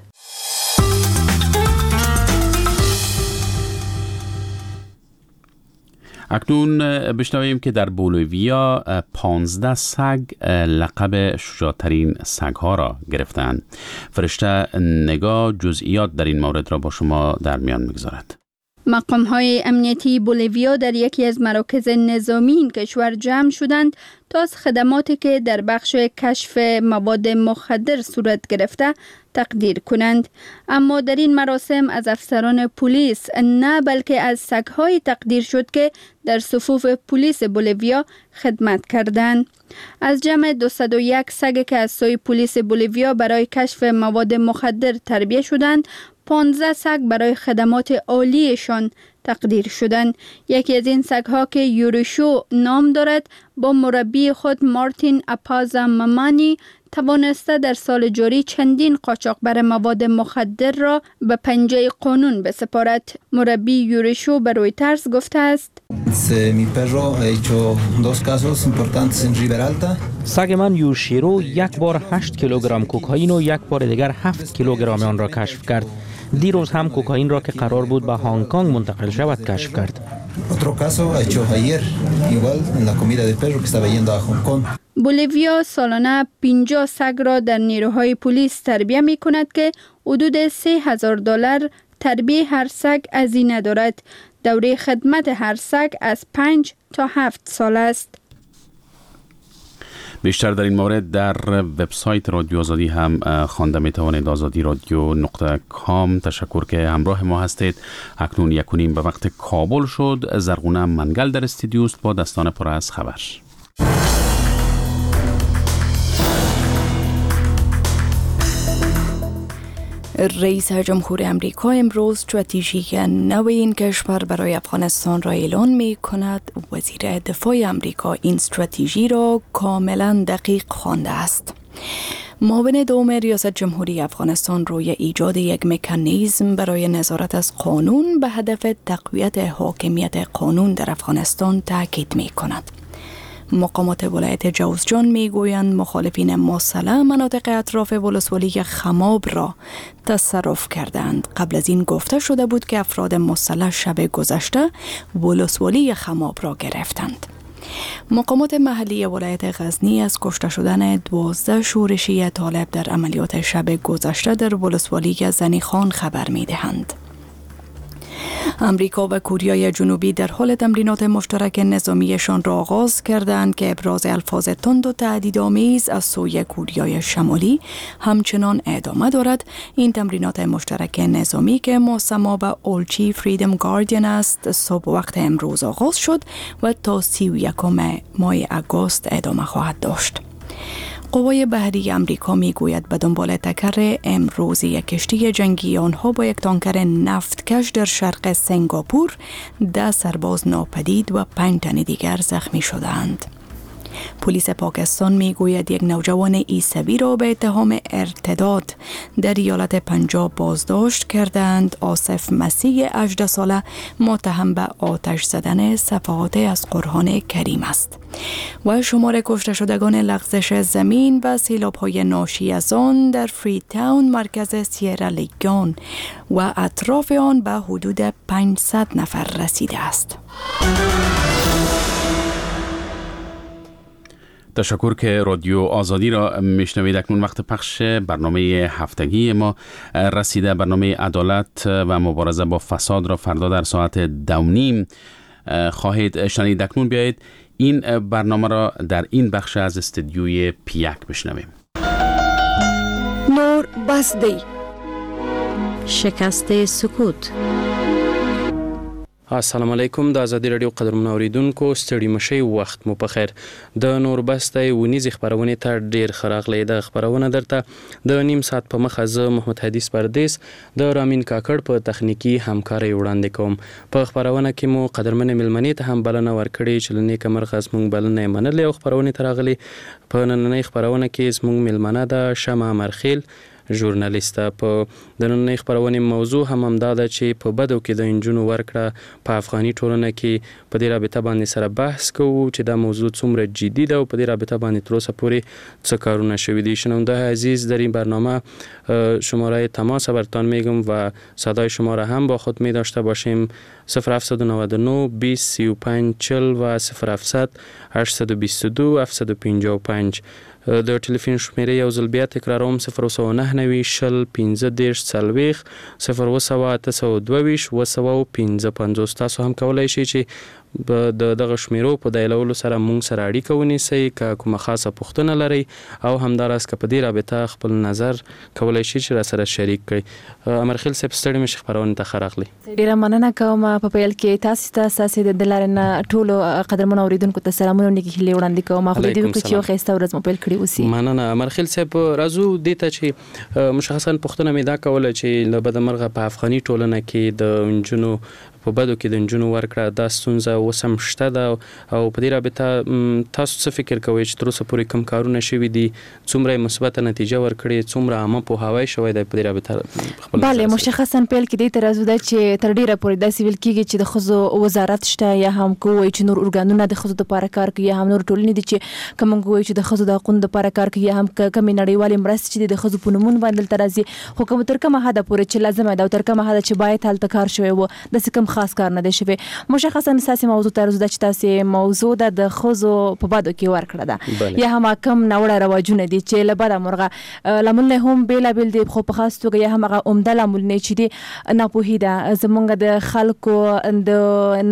اکنون بشنویم که در بولیویا پانزده سگ لقب شجاع‌ترین سگ‌ها را گرفتند. فرشته نگاه جزئیات در این مورد را با شما در میان می‌گذارد. مقام‌های امنیتی بولیویا در یکی از مراکز نظامی این کشور جمع شدند تا از خدماتی که در بخش کشف مواد مخدر صورت گرفته تقدیر کنند. اما در این مراسم از افسران پلیس نه بلکه از سگ‌های تقدیر شد که در صفوف پلیس بولیویا خدمت کردند. از جمع دویست و یک سگ که از سوی پلیس بولیویا برای کشف مواد مخدر تربیت شدند، پانزده سگ برای خدمات عالیشان تقدیر شدند. یکی از این سگ‌ها که یوریشو نام دارد با مربی خود مارتین اپازا مامانی توانسته در سال جاری چندین قاچاقبر مواد مخدر را به پنجه قانون بسپارد. مربی یوریشو به رویترز گفته است: سگ من یوشیرو یک بار هشت کیلوگرم کوکائین و یک بار دیگر هفت کیلوگرم آن را کشف کرد. دیروز هم کوکائین را که قرار بود به هنگ کنگ منتقل شود کشف کرد. بولیویا سالانه پنجاه سگ را در نیروهای پلیس تربیه می کند که حدود سه هزار دلار تربیه هر سگ هزینه دارد. دوره خدمت هر سگ از پنج تا هفت سال است. بیشتر در این مورد در وبسایت رادیو آزادی هم خوانده می توانید. آزادی رادیو نقطه کام. تشکر که همراه ما هستید. اکنون یک و نیم به وقت کابل شد. زرغونه منگل در استودیو است با دستان پر از خبر. رئیس جمهور امریکا امروز استراتژی نو این کشور برای افغانستان را اعلان می کند. وزیر دفاع امریکا این استراتژی را کاملا دقیق خوانده است. معاون دوم ریاست جمهوری افغانستان روی ایجاد یک مکانیزم برای نظارت از قانون به هدف تقویت حاکمیت قانون در افغانستان تاکید می کند. مقامات ولایت جوزجان میگویند مخالفین مسلح مناطق اطراف ولسوالی خماب را تصرف کردند. قبل از این گفته شده بود که افراد مسلح شب گذشته ولسوالی خماب را گرفتند. مقامات محلی ولایت غزنی از کشته شدن دوازده شورشی طالب در عملیات شب گذشته در ولسوالی زنیخان خبر میدهند. امریکا و کوریای جنوبی در حال تمرینات مشترک نظامیشان را آغاز کردند که ابراز الفاظ تند و تهدیدآمیز از سوی کوریای شمالی همچنان ادامه دارد. این تمرینات مشترک نظامی که مسمى به اولچی فریدم گاردین است صبح وقت امروز آغاز شد و تا سی و یکم ماه اگست ادامه خواهد داشت. قوای بحری امریکا میگوید به دنبال تکر امروز یک کشتی جنگی آنها با یک تانکر نفتکش در شرق سنگاپور ده سرباز ناپدید و پنج تن دیگر زخمی شدند. پلیس پاکستان میگوید یک نوجوان عیسوی را به اتهام ارتداد در ایالت پنجاب بازداشت کردند. آصف مسیح هجده ساله متهم به آتش زدن صفحات از قرآن کریم است. و شمار کشته شدگان لغزش زمین و سیلاب‌های ناشی از آن در فری تاون مرکز سیرالیون و اطراف آن به حدود پانصد نفر رسیده است. تشکر که رادیو آزادی را میشنوید. اکنون وقت پخش برنامه هفتگی ما رسیده. برنامه عدالت و مبارزه با فساد را فردا در ساعت دو نیم خواهید شنید. اکنون بیایید این برنامه را در این بخش از استودیوی پیک بشنویم. نور بسدی، شکست سکوت. السلام علیکم. د آزادی رادیو قدرمن اوریدونکو ستړي مشي وخت مو په خیر. د نور بسته ونیزي خبرونه ته ډیر خراغلی. د خبرونه درته د نیم ساعت په مخه زه محمد حدیث پردیس د رامین کاکړ په تخنیکی همکاري وړاندې کوم. په خبرونه کې مو قدرمن ملمنې ته هم بلنه ورکړې چې لنی کمر خاص مونږ بلنه منلې او خبرونه تراغلي. په نننۍ خبرونه کې زموږ ملمنه د شمع مرخیل ژورنالیسته. په د نننۍ خبرونې موضوع هم همدا ده چې په بدو کې د انجونو ورکړه په افغاني ټولنه کې په دې رابطه باندې سره بحث کوو چې دا موضوع څومره جدي ده او په دې رابطه باندې تر اوسه پورې څه کارونه شوي دي. شنونده عزیز در این برنامه شماره تماس برتان میگم و صدای شما را هم با خود می داشته باشیم. صفر هفتصد و نود و نه بیست سی و پنج چهل و صفر هفتصد هشتصد و بیست و دو هفتصد و پنجاه و پنج. د ټلیفون شمیره یو ځل بیا تکراروم صفر اوه نهه نوي شل پنځه دېرش څلوېښت صفر اوه سوه اته سوه دوه ویشت اوه سوه پنځه پنځوس. تاسو هم کولی شئ چې د دغه شمیرو په دایلولو سره مونږ سره اړیکه ونیسئ که کومه خاصه پوښتنه لرئ او همداراز که په دې رابطه خپل نظر کولی شئ چې راسره شریک کړئ. امرخیل صاحب ستړي مشي خبرونه ته ښه راغلئ. ډېره مننه کوم. په پیل کې تاسو ته ستاسې د لارې نه ټولو قدرمنو اوریدونکو ته سلامونه نیکې هیلې وړاندې کوم. خدای دې وکړي چې یو ښایسته ورځ مو پیل کړې اوسي. مننه امرخیل صاحب. راځو دې ته چې مشخصا پوښتنه مې دا کوله چې له بدمرغه په افغاني ټولنه کې د انجونو په بدو کې د نجونو ورکړه دا ستونزه اوس هم شته ده او په دې رابطه تاسو څه فکر کوئ چې تر اوسه پورې کوم کارونه شوي دي څومره مثبته نتیجه ورکړې څومره عامه پوهاوی شوی دی په دې رابطه خپل بله مشخصا پیل کې دې تر ده چې تر ډیره پورې داسې ویل کېږي چې د ښځو وزارت شته یا هم کوی چې نور ارګانونه د ښځو لپاره کار کوي یا هم نور ټولنې دي چې کوم کوی چې د ښځو د حقوقو لپاره کار کوي یا هم کومې نړیوالې مرستې چې د ښځو په نومونو باندې تر راځي خو کوم تر کومه حد پورې چې لازمه ده او تر کومه حد چې باید هلته کار شوی و داسې کوم خاص کار نه دی شوی. مشخصا اساسي موضوع تر ده چې تاسې موضوع ده د ښځو په بدو کې ورکړه ده یا هم کوم ناوړه رواجونه دي چې له بده مرغه لاملونه هم بېلابېل دي خو په خاص توګه یا هم هغه عمده لاملونه چې دي ناپوهي ده زمونږ د خلکو د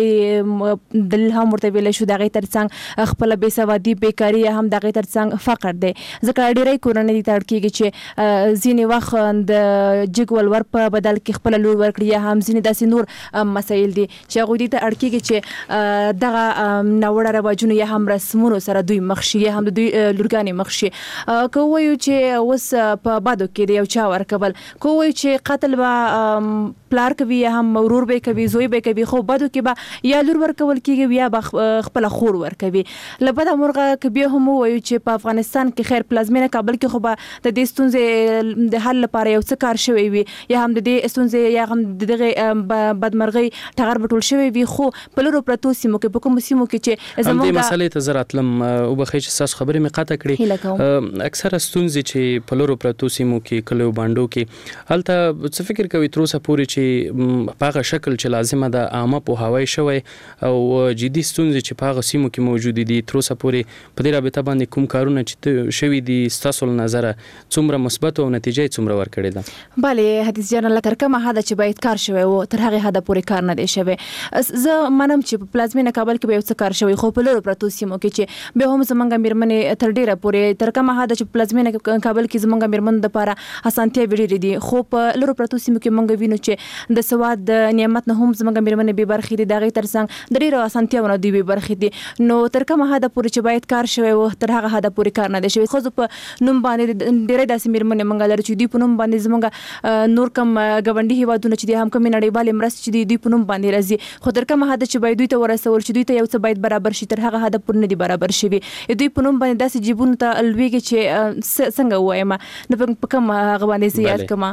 ناپوهۍ دلیل هم ورته ویلی شو د هغې تر څنګ خپله بېسوادي بېکاري یا هم د هغې تر څنګ فقر دی ځکه ډېری کورنۍ دې ته اړ کېږي چې ځینې وخت د جګ ولور په بدل کې خپله لور ورکړي یا هم ځینې داسې نور مسایل دي چې هغوی دې ته اړ کېږي چې دغه ناوړه رواجونو یا هم رسمونو سره دوی مخ شي یا هم د دوی لورګانې مخ شي. که ووایو چې اوس په بدو کې د یو چا ورکول که ووایو چې قتل به پلار کوي یا هم ورور به کوي زوی به کوي خو بدو کې به یا لور ورکول کېږي یا به خپله خور ورکوي. له بده مرغه که بیا هم ووایو چې په افغانستان کې خیر پلازمینه کابل کې خو به د دې ستونزې د حل لپاره یو څه کار شوی وي یا هم د دې ستونزې یا هم د دغې بدمرغۍ ټغر به ټول شوی وي خو په لرو پرتو سیمو کې په کومو سیمو کې چې همدې مسلې ته زه راتلم وبښئ چې ستاسو خبرې مې قطع کړې. اکثره ستونزې چې په لرو پرتو سیمو کې کلیو بانډو کې هلته څه فکر کوئ تر اوسه پورې چې په هغه شکل چې لازمه ده عامه پوهاوی شوی او جدي ستونزې چې په هغه سیمو کې موجودې دي تر اوسه پورې په دې رابطه باندې کوم کارونه چې شوي دي ستاسو له نظره څومره مثبت او نتیجه یې څومره ورکړې ده؟ بلې حدیث جان له تر کومه حده چې باید کار شوی و تر هغې حده پورې کار نه دی شوی. زه منم چې په پلازمینه کابل کې به یو څه کار شوی خو په لرو پرتو سیمو کې چې بیا هم زمونږ مېرمنې تر ډېره پورې تر کومه حده چې په پلازمینه کابل کې زمونږ مېرمنو دپاره اسانتیاوې ډېرې دي خو په لرو پرتو سیمو کې موږ وینو چې د سواد د نعمت نه هم زمونږ مېرمنې بې برخې دي د هغې تر څنګ د ډېرو اسانتیاوو نه دوی بې برخې دي نو تر کومه حده پورې چې باید کار شوی و تر هغه حده پورې کار نه دی شوی. ښځو په نوم باندې ډېری داسې مېرمنې موږ لرو چې دوی په نوم باندې زموږ نور کوم ګاونډي هېوادونه چې دي هم کومې نړیوالې مرستې چې دي دوی په نوم باندې راځي خو تر کومه حده چې باید دوی ته ورسول چې دوی ته یو څه باید برابر شي تر هغه حده پورې نه دي برابر شوي. دوی په نوم باندې داسې جیبونو ته لویږي چې څنګه ووایم نه په کوم هغه باندې زه یاد کړم.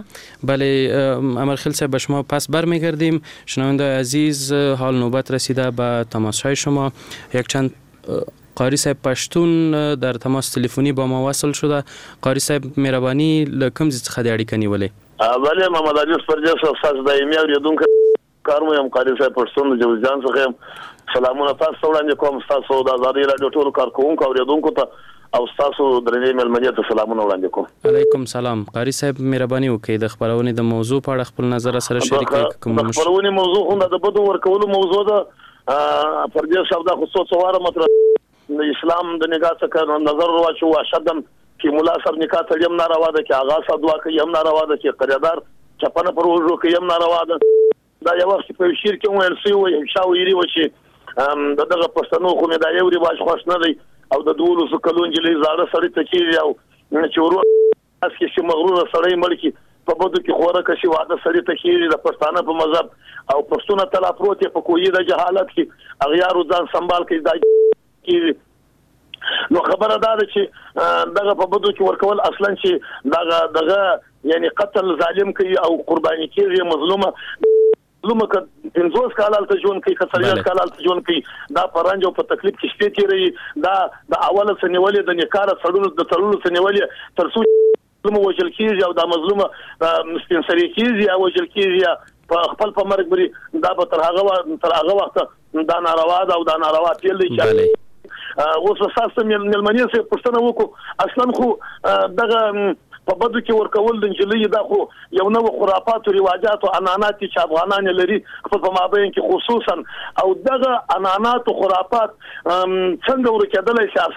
بله امرخیل صاحب به شما پس برمیگردیم. شنونده عزیز حال نوبت رسیده به تماسهای شما. یک چند قاری صاحب پشتون در تماس تلفنی با ما وصل شده. قاری صاحب مهربانی لکم زی څخه د اړیکه نیولې؟ بله محمد عزیز پردیس استاد دایمي اوریدونکو کار مو یم قاری صاحب پشتون د جوزجان څخه یم. سلامونه تاسو ته وړاندې کوم ستاسو د ازادي راډیو ټولو کارکوونکو اوریدونکو ته او ستاسو درنې مېلمنې ته سلامونه وړاندې کوم. علیکم سلام. قاری صاحب مهرباني وکړئ د خبرونې د موضوع په اړه خپل نظر سره شریک کړئ. د خبرونې موضوع هم د بدو ورکولو موضوع ده. پردیس صاحب دا خصوص واره مطلب د اسلام د نگاه څخه نظر واچو اشدم کې ملا صاحب نکاح تړي هم ناروا ده کې آغا صاحب دعا کوي هم ناروا ده کې قرارداد چپنه پر وژو کوي هم ناروا ده. دا یو وخت په شیر کې ویل سوی وي شاویری و چې دغه پښتنو خو مې دا یو ریواج خوښ نه دی او د دولسو کلونو جلې زاړه سړی ته کېږي او چې ورو اس کې چې مغرور سړی مړ کی په بدو کې خوراک شي واده سړی ته کېږي د پښتانه په مذهب او پښتون تلا پروت په کوی د جهالت کې اغیار ځان سنبال کوي دا کېږي. نو خبره دا ده چې دغه په بدو کې ورکول اصلا چې دغه دغه یعنی قتل ظالم کوي او قرباني کېږي مظلومه مظلومه ک پنځوس کال ته ژوند کوي کثریت کال ته ژوند کوي دا پرنج او په تکلیف کې شپې تیري دا د اوله سنولې د نکاره سړلو د تړلو سنولې تر څو مظلومه وجل کېږي او دا مظلومه مستنصري کېږي او وجل کېږي په خپل په مرګ بری دا به تر هغه تر هغه وخت دا ناروا ده او دا ناروا پیل دی چې اوس اساسا مېلمنې سه پښتنه وکړو اصلا خو دغه په بدو کې ورکول د انجلۍ دا خو یو نو خرافات او رواجات او عنعنات چې افغانان لري په مابین کې خصوصا او دغه عنعنات او خرافات څنګه ورکېدلای شي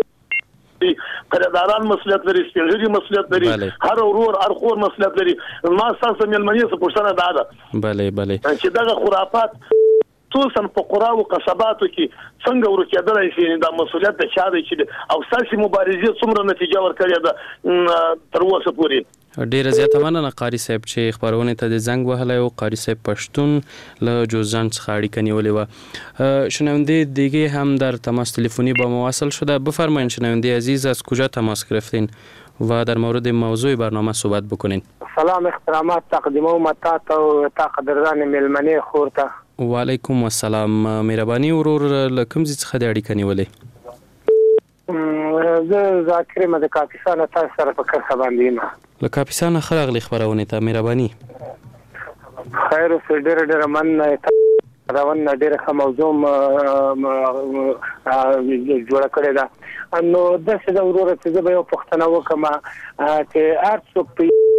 اصلا قراردادان مسؤلیت لري سپینږیري مسؤلیت لري هر ورور هر خور مسؤلیت لري ما اساسا مېلمنې سه پښتنه دا ده bale bale چې دغه خرافات خصوصا په قرا او قصباتو کې څنګه ورکېدلای شي دا مسولیت د چا دی چې او ساسي مبارزې څومره نتیجه ورکړي ده تر اوسه پورې. ډیره زیاته مننه قاری صاحب چې خبرونه ته د زنګ وهلی او قاری صاحب پښتون له جوزجان څخه اړیکه نیولې وه. شنونده دیگه هم در تماس تلفنی با ما وصل شده. بفرمایید شنونده عزیز از کجا تماس گرفتین و در مورد موضوع برنامه صحبت بکنین. سلام احترامات تقدیموم تا ته تا قدردان ملمنې خورته. وعلیکم السلام. مهرباني ورور لکم زی څخه د اړیکه نیولې؟ زه ذاکر مده کاپیسان تاسو سره په کار باندې یم. له کاپیسان خلغلی خبرونه ته مهرباني. خیر اوس ډېر ډېر من راون ډېر ښه موضوع جوړه کړې ده. نو داسې د وروره چې زه به یو پوښتنه وکړم چې هر څوک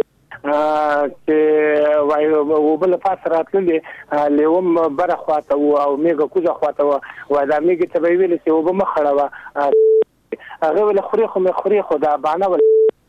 چې وایي اوبه له پاسه راتللې لیوم بره خواته و او میږه کوزه خواته و وایي دا میږې ته به یې ویلې چې اوبه مه خړوه هغې ویلې خوري خو مې خوري خو دا بانه ول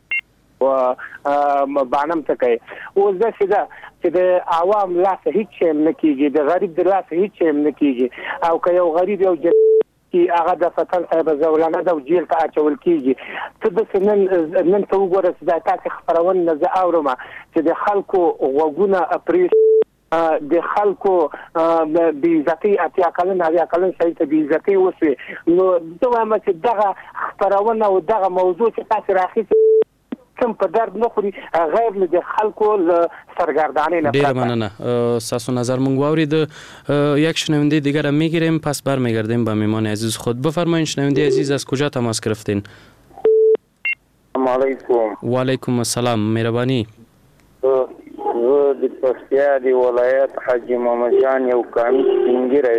و بانم ته کوي. اوس داسې ده چې د عوام لاسه هیڅ شی هم نه کېږي، د غریب د لاسه هیڅ شی هم نه کېږي او که یو غریب یو هغه د فتن صاحب زولانه د جیل ته اچول کیږي. ته د نن نن ته وګوره چې دا تاسو خبرونه زه اورم چې د خلکو غوګونه اپریش د خلکو بې عزتي اتیا کلن اویا کلن سړي ته بې عزتي وشوې. نو زه وایم چې دغه خبرونه او دغه موضوع چې تاسو راخیستې کم په درد نه خوري غیر له د خلکو سرگردانی نه. ډیر ممنونه. ساسو نظر مونږ واورید. یک شنونده دیگر میگیریم پس برمیگردیم به مهمان عزیز خود. بفرمایید شنونده عزیز از کجا تماس گرفتین؟ السلام علیکم. و علیکم السلام. مهربانی. زه د پکتیا د ولایت حاجی محمد جان یو کامی سپینګیری.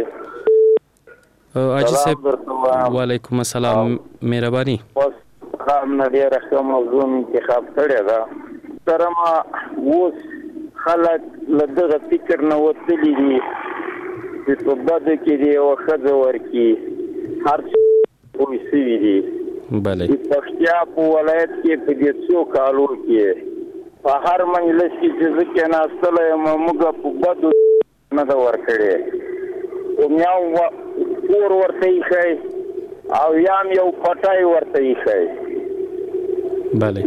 حاجی صاحب و علیکم السلام. مهربانی. هم نه ډېره ښه موضوع انتخاب کړې ده. سره ما اوس خلک له دغه فکر نه وتلي دي چې په بدو کې د یوه ښځه ورکړي هر څه پوه شوي دي. د پکتیا په ولایت کې په دې څو کالو کې په هر مجلس کې چې زه کېناستلی یم موږ په بدو نه ده ورکړې. اومیاو کور ورته ایښی او یا هم یو پټی ورته ایښی. بله.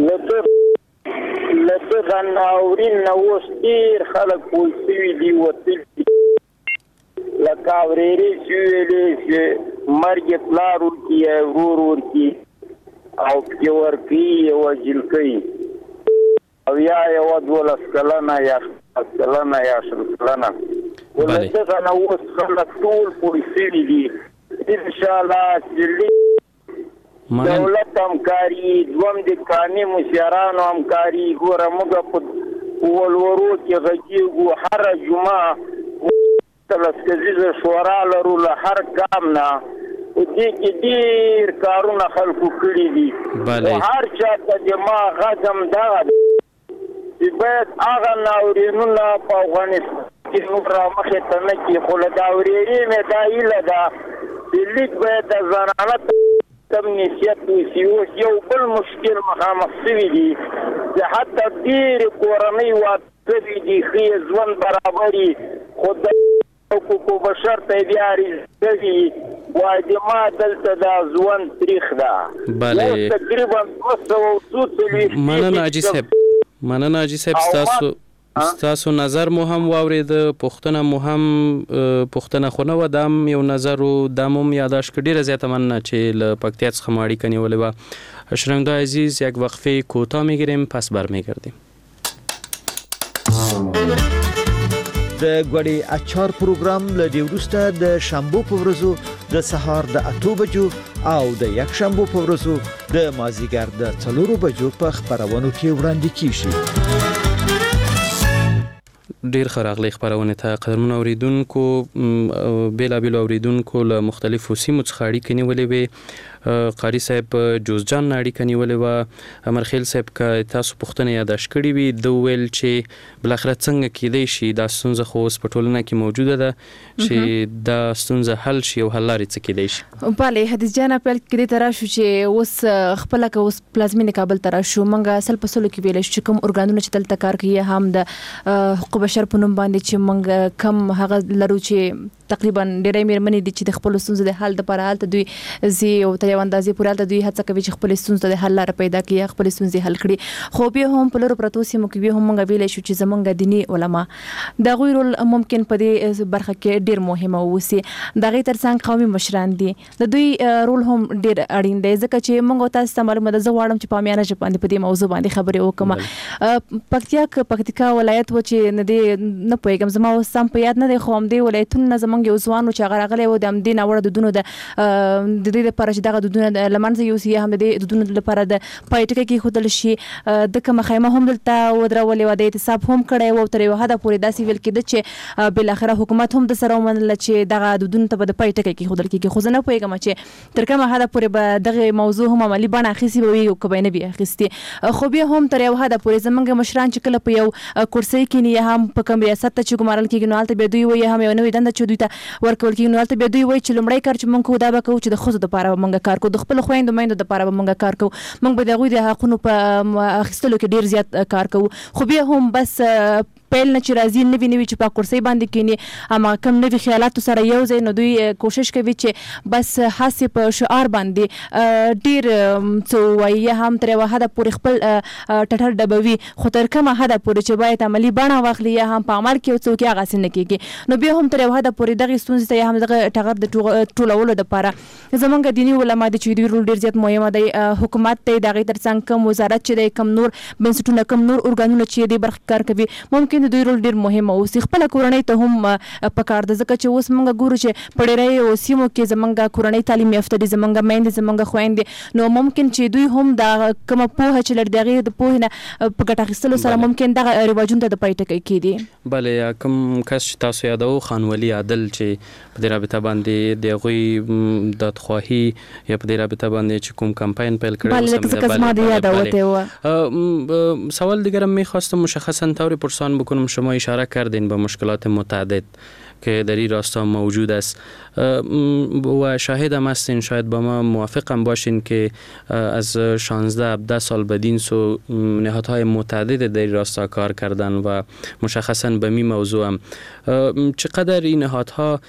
له دغه ناورین نه اوس ډېر خلک پوه شوي دي وتلي لکه اورېرې چې ویلې چې مرګ یې پلار ورکړي یا ورور ورکړي او پکې ورکوي یوه جلکۍ او یا یوه دولس کلنه یا شپږ کلنه یا شل کلنه. خو له دغه نه اوس خلک ټول پوه شوي دي. انشاءالله چې دولت همکاري دوم د قانوني مشرانو همکاري ګوره موږ په ولورو کې غږیږو هره جمعه لس کسیزه شورا لرو له هر ګام نه په دې کې ډېر کارونه خلکو کړي دي. هر چا ته د ما غږ هم دغه دی چې باید هغه ناورینونه په افغانستان کې موږ رامخې ته نه کړي. خو له ناورینې مې دا هیله ده چې لیک باید د زنانه کم نسیت وشي. اوس یو بل مشکل مخامخ شوي دي چې حتی ډېرې کورنۍ واده شوي دي ښې ژوند برابري خو د حقوقو بشر ته بیا رسوي وایي د ما دلته دا ژوند تریخ ده. اوس تقریبا دوه سوه او څو څلوېښت. مننه حاجي صاحب. مننه حاجي صاحب. ستاسو ستاسو نظر مو هم واورید، پوښتنه مو هم پوښتنه خو نه وه، دا هم یو نظر و، دا مو هم یاداشت کړ. ډېره زیاته مننه چې له پکتیا څخه مو اړیکه نیولې وه. شنونده عزیز یک وقفه کوتاه میگیریم پس برمیگردیم. د غوړي اچار پروګرام له دې وروسته د شنبه په ورځو د سهار د اته بجو او د یک شنبه په ورځو د مازیګر د څلورو بجو په خبرونو کې وړاندې کیږي. ډیر خراغلی خبرونه ته قدرمن اوریدونکو، بیلابیل اوریدونکو له مختلفو سیمو څخه اړیکې نیولې وې. قاری صاحب جوزجان اړیکه نیولې وه. امرخیل صاحب که تاسو پوښتنه یاداشت کړې وي، د ویل چې بلاخره څنګه کېدای شي دا ستونزه خو اوس په ټولنه کې موجوده ده چې دا ستونزه حل شي او حل لارې څه کېدای شي. بله حدیث جان اپل کې دې ته راشو چې اوس خپله که اوس پلازمینې کابل ته راشو، موږ سل په سلو کې ویلی شو چې کوم ارګانونه چې دلته کار کوي هم د حقوق بشر په نوم باندې چې موږ کم هغه لرو چې تقریبا ډېرې مېرمنې دي چې د خپل ستونزو د حل لپاره هلته دوی زی او ته یو اندازې پورې هلته دوی هڅه کوي چې خپل ستونزو د حل لاره پیدا کړي، خپل ستونزې حل کړي. خو بیا هم په لرو پرتو سیمو کې بیا هم موږ ویلی شو چې زمونږ دیني علما د هغوی رول ممکن په دې برخه کې ډېر مهمه واوسي. د هغې تر څنګ قومي مشران دي، د دوی رول هم ډېر اړین دی، ځکه چې موږ تاسو ته معلومه ده، زه غواړم چې په عامیانه ژبه باندې په دې موضوع باندې خبرې وکړم. پکتیا که پکتیکا ولایت و چې نه دی نه پوهېږم، زما اوس سم په یاد نه دی، خو همدې ولایتونو نه زموږ یو ځوان و چې هغه راغلی و د همدې ناوړه دودونو د د دې لپاره چې دغه دودونه له منځه یوسي، یا هم د دې دودونو لپاره د پای ټکی کېښودل شي. د کومه خیمه هم دلته ودرولې وه، د اعتصاب هم کړی و، تر یوه حده پورې داسې ویل کېده چې بالاخره حکومت هم د سره ومنله چې دغه دودونو ته به د پای ټکی کېښودل کېږي. خو زه نه پوهېږم چې تر کومه حده پورې به دغه موضوع هم عملي بڼه اخیستې به وي او که به یې نه وي اخیستې. خو بیا هم تر یوه حده پورې زموږ مشران چې کله په یو کرسۍ کښېني یا هم په کوم ریاست ته چې ګمارل کېږي، نو هلته بیا دوی وایي، هم یو نوې دنده چې دوی ته ورکول کېږي، نو هلته بیا دوی وایي چې لومړی کار چې موږ کوو دا به کوو چې د ښځو دپاره به موږ کار کوو، د خپلو خویندو میندو دپاره به موږ کار کوو، موږ به د هغوی د حقونو په اخیستلو کې ډېر زیات کار کوو. خو بیا هم بس پیل نه چې راځي نوي نوي چې په کرسۍ باندې کېني، هماغه کوم نوي خیالاتو سره یو ځای، نو دوی کوشش کوي چې بس هسې په شعار باندې ډېر څه ووایي، یا هم تر یوه حده پورې خپل ټټر ډبوي، خو تر کومه حده پورې چې باید عملي بڼه واخلي یا هم په عمل کې یو څه وکړي هغسې نه کېږي. نو بیا هم تر یوه حده پورې دغې ستونزې ته یا هم دغه ټغر د ټولولو دپاره زموږ دیني علما دي چې دوی رول ډېر زیات مهمه دی. حکومت دی، د هغې تر څنګ کوم وزارت چې دی، کوم نور بنسټونه، کوم نور ارګانونه چې دې برخې کار کوي، ممکن د دوی رول ډېر مهمه اوسي. خپله کورنۍ ته هم پکار ده، ځکه چې اوس موږ ګورو چې په ډېری سیمو کې زموږ کورنۍ تعلیم یافته دي، زموږ میندې، زموږ خویندې، نو ممکن چې دوی هم دا کومه پوهه چې لري د هغې د پوهې نه په ګټه اخیستلو سره ممکن دغه رواجونو ته د پای ټکی کېږي. بله، یا کوم کس چې تاسو یادوو خانولي عادل چې په دې رابطه باندې د هغوی دادخواهي یا په دې رابطه باندې چې کوم کمپاین پیل کړی، بله لکه ځکه زما د یاده وتی وه. سوال دیگرم میخواستم مشخصا طور پرسان بکنم، شما اشاره کردین به مشکلات متعدد که در این راستا موجود است و شاهد هم هستین، شاید با ما موافق هم باشین که از شانزده هفده سال بدین سو نهادهای متعدد در این راستا کار کردن و مشخصا به می موضوع هم چقدر این نهادها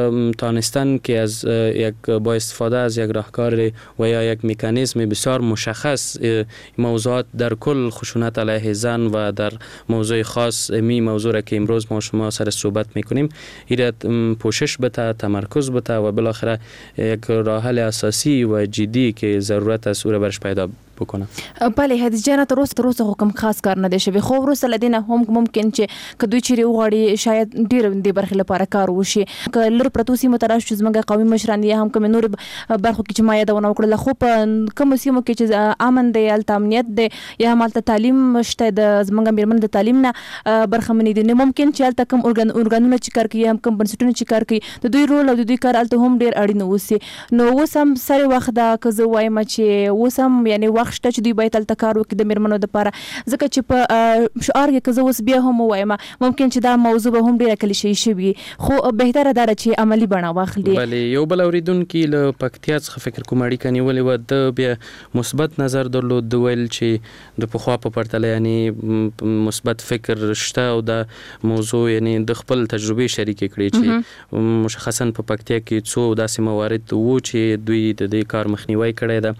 تانستن که از یک با استفاده از یک راهکار و یا یک مکانیزم بسیار مشخص موضوعات در کل خشونت علیه زن و در موضوع خاص می موضوع را که امروز ما شما سر صحبت میکنیم ایراد پوشش بده، تمرکز بده و بالاخره یک راه حل اساسی و جدی که ضرورت است او را برش پیدا بکنه. بله حدیث جان، تر اوسه تر اوسه کوم خاص کار نه دی شوی، خو وروسته له دې نه هم ممکن چې که دوی چیرې وغواړي شاید ډېر دې برخې لپاره کار وشي. که لرو پرتو سیمو ته راشو، زموږ قومي مشران یا هم کومې نورې برخو کې چې ما یادونه وکړله، خو په کومو سیمو کې چې امن دی، هلته امنیت دی، یا هم هلته تعلیم شته، د زموږ مېرمنې د تعلیم نه برخمنې دي، نو ممکن چې هلته کوم ارګانونه چې کار کوي، هم کوم بنسټونه چې کار کوي، د دوی رول او د دوی کار هلته هم ډېر اړین اوسي. نو اوس هم سر وخت ده که زه وایم چې اوس هم یعنې وخت شته چې دوی باید هلته کار وکړي د مېرمنو دپاره، ځکه چې په شعار کې که زه اوس بیا هم ووایم ممکن چې دا موضوع به هم ډېره کلیشه‌ایي شوي، خو بهتره دا ده چې عملي بڼه واخلي. بله، یو بل اورېدونکي له پکتیا څخه فکر کوم اړیکه نیولې وه، د بیا مثبت نظر درلود، د ویل چې د پخوا په پرتله یعنې مثبت فکر شته او دا موضوع یعنې د خپل تجربې شریکې کړي چې مشخصا په پکتیا کې څو داسې موارد وو چې دوی د دې کار مخنیوی کړی ده،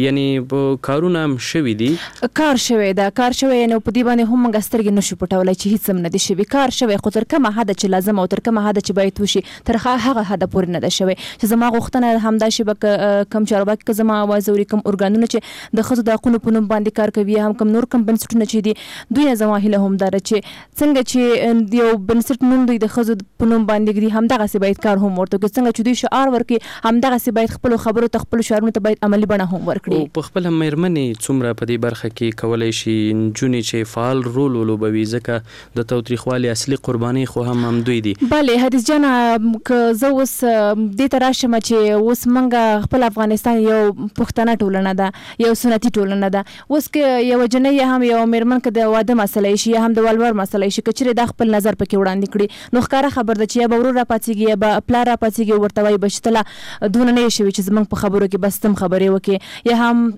یعنې کارونه هم شوي دي، کار شوی ده، کار شوی، یعنې په دې باندې هم موږ سترګې نشو پټولی چې هېڅ هم نه دي شوي. کار شوی، خو تر کومه حده چې لازم او تر کومه حده چې باید وشي تر هغه حده پورې نه ده شوی. چې زما غوښتنه همدا شي به کوم چارواکي که زما اواز اوري، کوم ارګانونه چې د ښځو د حقونو په نوم باندې کار کوي، هم کوم نور کوم بنسټونه چې دي، دوی نه زما هیله هم دا ده چې څنګه چې یو بنسټ نوم دوی د ښځو په نوم باندې ږدي، همدغسې باید کار هم ورته وکړي. څنګه چې دوی شعار ورکړي، همدغسې باید خپلو خبرو ته، خپلو شعارونو ته باید عملي بڼه هم ورکړي. په خپله مېرمنې څومره په دې برخه کې کولی شي نجونې چې فعال رول ولوبوي، ځکه د تاوتریخوالي اصلي قرباني خو هم هم دوی دي. بله حدیث جانه، که زه اوس دې ته راشم چې اوس موږ خپل افغانستان یو پښتنه ټولنه ده، یو سنتي ټولنه ده. اوس که یو جنۍ یا هم یو مېرمن که د واده مسله شي یا هم د ولور مسله شي، که چېرې دا خپل نظر پکې وړاندې کړي، نو ښکاره خبر ده چې یا به ورور راپاڅېږي یا به پلار راپاڅېږي، ورته وایي بچ ته لا دونه نه یې شوي چې زموږ په خبرو کې بس تم خبرې وکړي، یا هم حق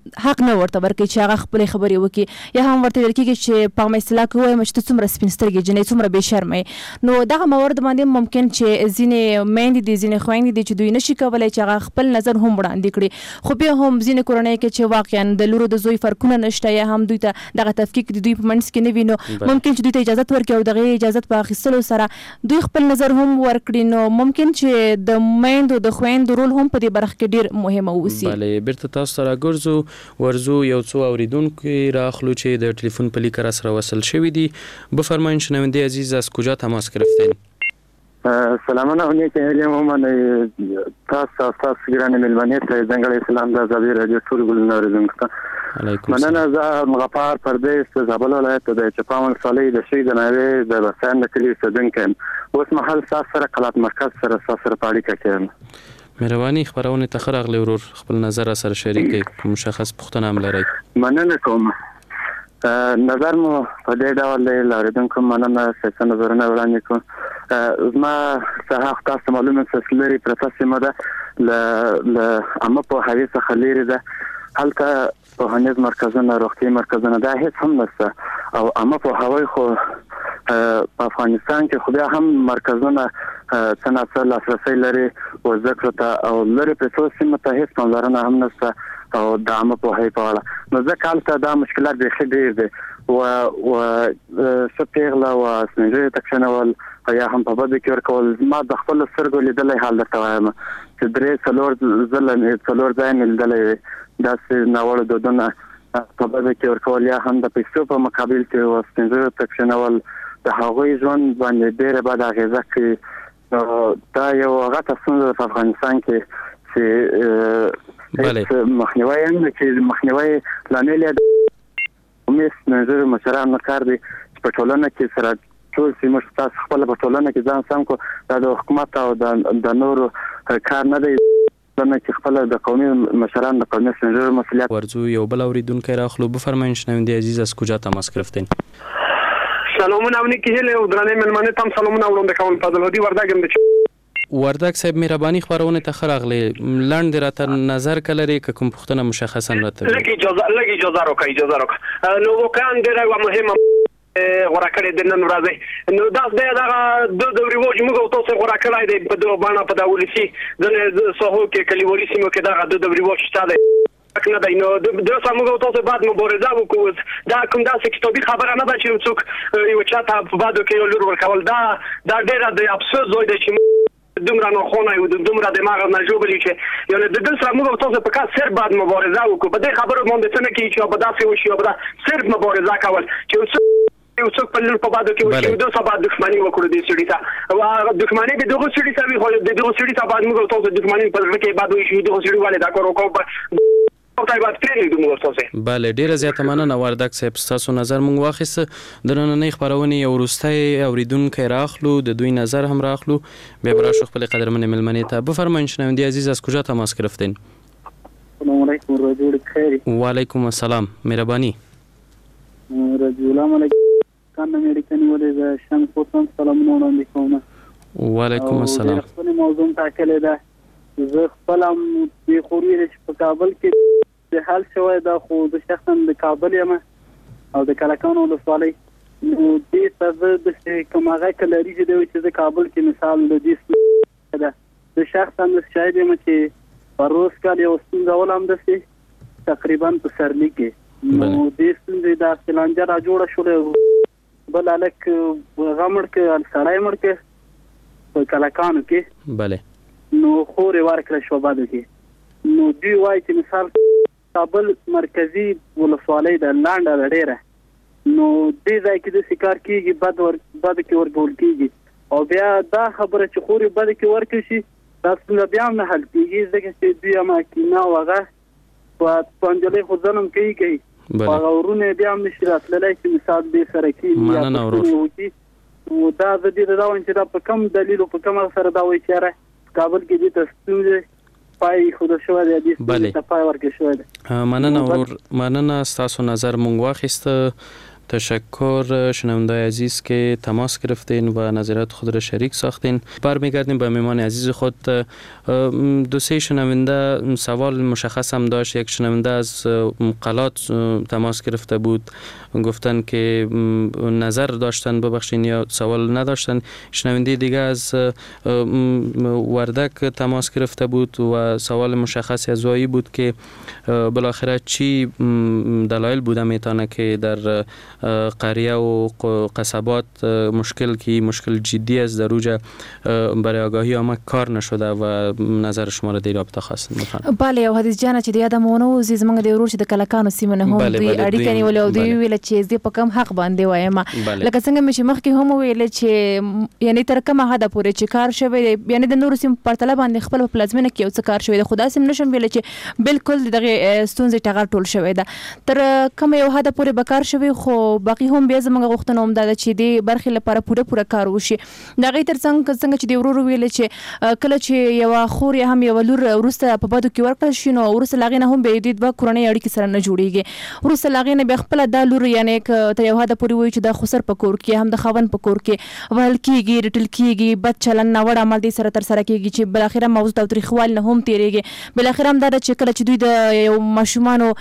نه ورته ورکړي چې هغه خپلې خبرې وکړي، یا هم ورته ویل کېږي چې په عامه اصطلاح کې وایم چې ته څومره سپین سترګې جنۍ، څومره بې شرمه یې. نو دغه موارد باندې ممکن چې ځینې میندې دي، ځینې خویندې دي چې دوی نشي کولی چې هغه خپل نظر هم وړاندې کړي، خو بیا هم ځینې کورنۍ کې چې واقعا د لور د زوی فرقونه نشته، یا هم دوی ته دغه تفکیک د دوی په منځ کې نه وي، نو ممکن چې دوی ته اجازه ورکړي او دغه اجازه په اخیستلو سره دوی خپل نظر هم ورکړي. نو ممکن چې د میندو د خویندو رول هم په دې برخه کې ډیر مهم اوسي. بله، بیرته تاسو سره ګرځو ورزو یو څو اوریدونکو راخلو چې د ټلیفون په لیک را سره وصل شوی دي. بفرمایید شنونده عزیز از کجا تماس گرفتین؟ سلامونه و نیک هیله من تاسو تاسو ګرانه ملمنه ته ځنګړی سلام د ازادي رادیو ټول ګلونه اوریدونکو. مننه. زه مغفر پردیس د زابل ولایت د چپاون صالح د شي د نوې د بسان د کلی سدونکو اوس محل تاسو سره قلات مرکز سره تاسو سره پاړی کوم. مهرباني خبرونه ته خراغلی ورور خپل نظر سره شریک کړئ، مشخص پوښتنه هم لرئ. مننه کوم. نظر مو په دې ډول دی لاریدونکو، مننه چې نظرونه وړاندې کوم. زما څه تاسو معلومه څه لري پرته سیمه ده ل اما په هغه څخه لري ده، هلته په هنیز مرکزونه روغتي مرکزونه ده هیڅ هم نشته، او اما په هوای خو په افغانستان کې خو بیا هم مرکزونه څنګه څه لاسرسي لري او ذکر ته او لري په څو سیمه ته هیڅ پاملرنه هم نشته او د عامه په هي په اړه. نو ځکه حالت دا مشکلات به خډې دي او او سپیغلا او سنجه تکشنول یا هم په بده کې ورکول. ما د خپل سرګو لیدلې حال درته وایم چې درې څلور ځله څلور ځای مې لیدلې داسې ناوړه دودونه په بده کې ورکول، یا هم د پیسو په مقابل کې او سنجه تکشنول د هغوی ژوند باندې ډېره بد اغیزه کوي. دا یو غټه ستونزه په افغانستان کې چې بله مخنیوي هم چې مخنیوي لامل یې مس نظر مشران کار دي چې په ټولنه کې سره ټول سیمه تاسو خپل په ټولنه کې ځان سم کو د حکومت او د نورو کار نه دی، نه چې خپل د قومي مشران د قومي نظر مسئولیت. ورزو یو بل اوریدونکو راخلو. بفرمایید شنونده عزیز از کجا تماس گرفتین؟ سلامونه ونی که هله و درانه ملمانه تام سلامونه ورونده کوم فضل هدی ورداګم د وردک صاحب مهرباني خبرونه ته خراغلی لاند راته نظر کلري که کوم پښتنه مشخصا راته لګي اجازه لګي اجازه راکړئ اجازه راکړئ. نو وکړم ډیره مهمه غوړه کړې د نن ورځې نو دا د د د ریوج موږ تاسو غوړه کړای دی په دوه باندې په داولسي د سوهو کې کلیوالي سیمو کې دا د د ریوج شته دی نه دی. نو د سمو تاسو بعد مبارزه وکړو، دا کوم داسې کتابي خبره نه ده چې څوک یو چاته په بعد کې لور ورکول. دا دا ډیره د افسوس زوی دی چې دومره نه خونه یو دومره دماغ نه جوړی چې یعنی د دل سره موږ تاسو په کار سر بعد مبارزه وکړو. په دې خبرو باندې څنګه کې چې په داسې وشي او په صرف مبارزه کول چې یو څوک په لور په بعد کې وشي د سبا دښمنی وکړو د سړي ته او دښمنی د دغه سړي ته وي خو د دغه سړي ته بعد موږ تاسو دښمنی په کې بعد وشي دغه سړي والے دا کار وکړو. بله ډیره زیاته مننه وردک صاحب، تاسو نظر مونږ واخیسته. د نننۍ خبرونې یو وروستی اوریدونکی راخلو، د دوی نظر هم راخلو، بیا به راشو خپلې قدرمنې مېلمنې ته. بفرمایید شنونده عزیز از کجا تماس گرفتین؟ سلام علیکم رادیو خیر. وعلیکم السلام، مهربانی. رادیو الله علیکم کان امریکایی ولې شان پوتن سلامونه وړاندې کوم. وعلیکم السلام. خپل موضوع ټاکلې ده، زه خپلم په خوري چې په کابل کې د حال شوی دا خو د شخصا د کابل یم او د کلکانو ولسوالۍ. نو دې څه د کوم هغه کلري چې د کابل کې مثال د دې ده د شخصا د شاید یم چې پروس کال یو ستونزه ولهم د تقریبا په سرلی کې نو دې ستونزې د سلانجه را جوړه شوله بل الک غمړ کې سړای مړ کې په کلکانو کې. بله نو خورې ورکړه شو بعد کې نو دوی وایي چې مثال کابل مرکزی ولسوالۍ د لاندې ډیره نو دې ځای کې د شکار کیږي بد ور بد کې ورګول کیږي او بیا دا خبره چې خوري بد کې ورکړي شي دا څنګه بیا نه حل کیږي ځکه چې دوی ما کینا وغه په پنځلې خو ځنم کوي کوي هغه ورونه بیا هم نشي راتللی چې مثال دې سره کیږي مننه ورور. او دا د دې دا وایي چې دا په کوم دلیل او په کوم سره دا وایي چې کابل کې دې تاسو پای خود شو دی د پای ورکه شو دی. مننه ورور، مننه تاسو نظر مونږ واخیسته. تشکر شنوندای عزیز که تماس گرفتین و نظرات خود را شریک ساختین. برمیگردیم به مهمان عزیز خود. دو سه شنونده سوال مشخص هم داشت. یک شنونده از قلات تماس گرفته بود، گفتن که نظر داشتن، ببخشین یا سوال نداشتن. شنونده دیگه از وردک تماس گرفته بود و سوال مشخصی از وی بود که بالاخره چی دلایل بوده میتونه که در قریه و قصبات مشکل کی مشکل جدی است در اوجه برای آگاهی عامه کار نشده و نظر شما را در رابطه خواستم بفرمایید. بله او حدیث جان چې د یادمونه او زمونږ د ورور چې د کلکانو سیمه نه هم دوی اړیکه نیولې او دوی ویل چې دې په کم حق باندې وایم لکه څنګه مې چې مخکې هم ویل چې یعنی تر کومه حد پورې چې کار شوی یعنی د نور سیم پرتله باندې خپل پلازمینه کې او څه کار شوی د خدا سیم نشم ویل چې بالکل دغه ستونزې ټغر ټول شوی ده تر کوم یو حد پورې به کار شوی خو باقي هم بیا زمونږ غوښتنه هم ده چې د برخې لپاره پوره پوره کار وشي. دغه تر څنګه څنګه چې د ورور ویل چې کله چې یو خور یا هم یو لور ورسته په بادو کې ورکړل شي نو ورسته لاغینه هم به د دوه کورنۍ اړیکې سره نه جوړیږي. ورسته لاغینه به خپل د لور یعنی تر یو حد پورې وایي چې د خسر په کور کې هم د خاون په کور کې ول کېږي رټل کېږي بد چلن نه وړ عمل دي سره تر سره کېږي چې بل اخره موضوع او تاریخوال نه هم تیریږي. بل اخره هم دا چې کله چې دوی د یو ماشومانو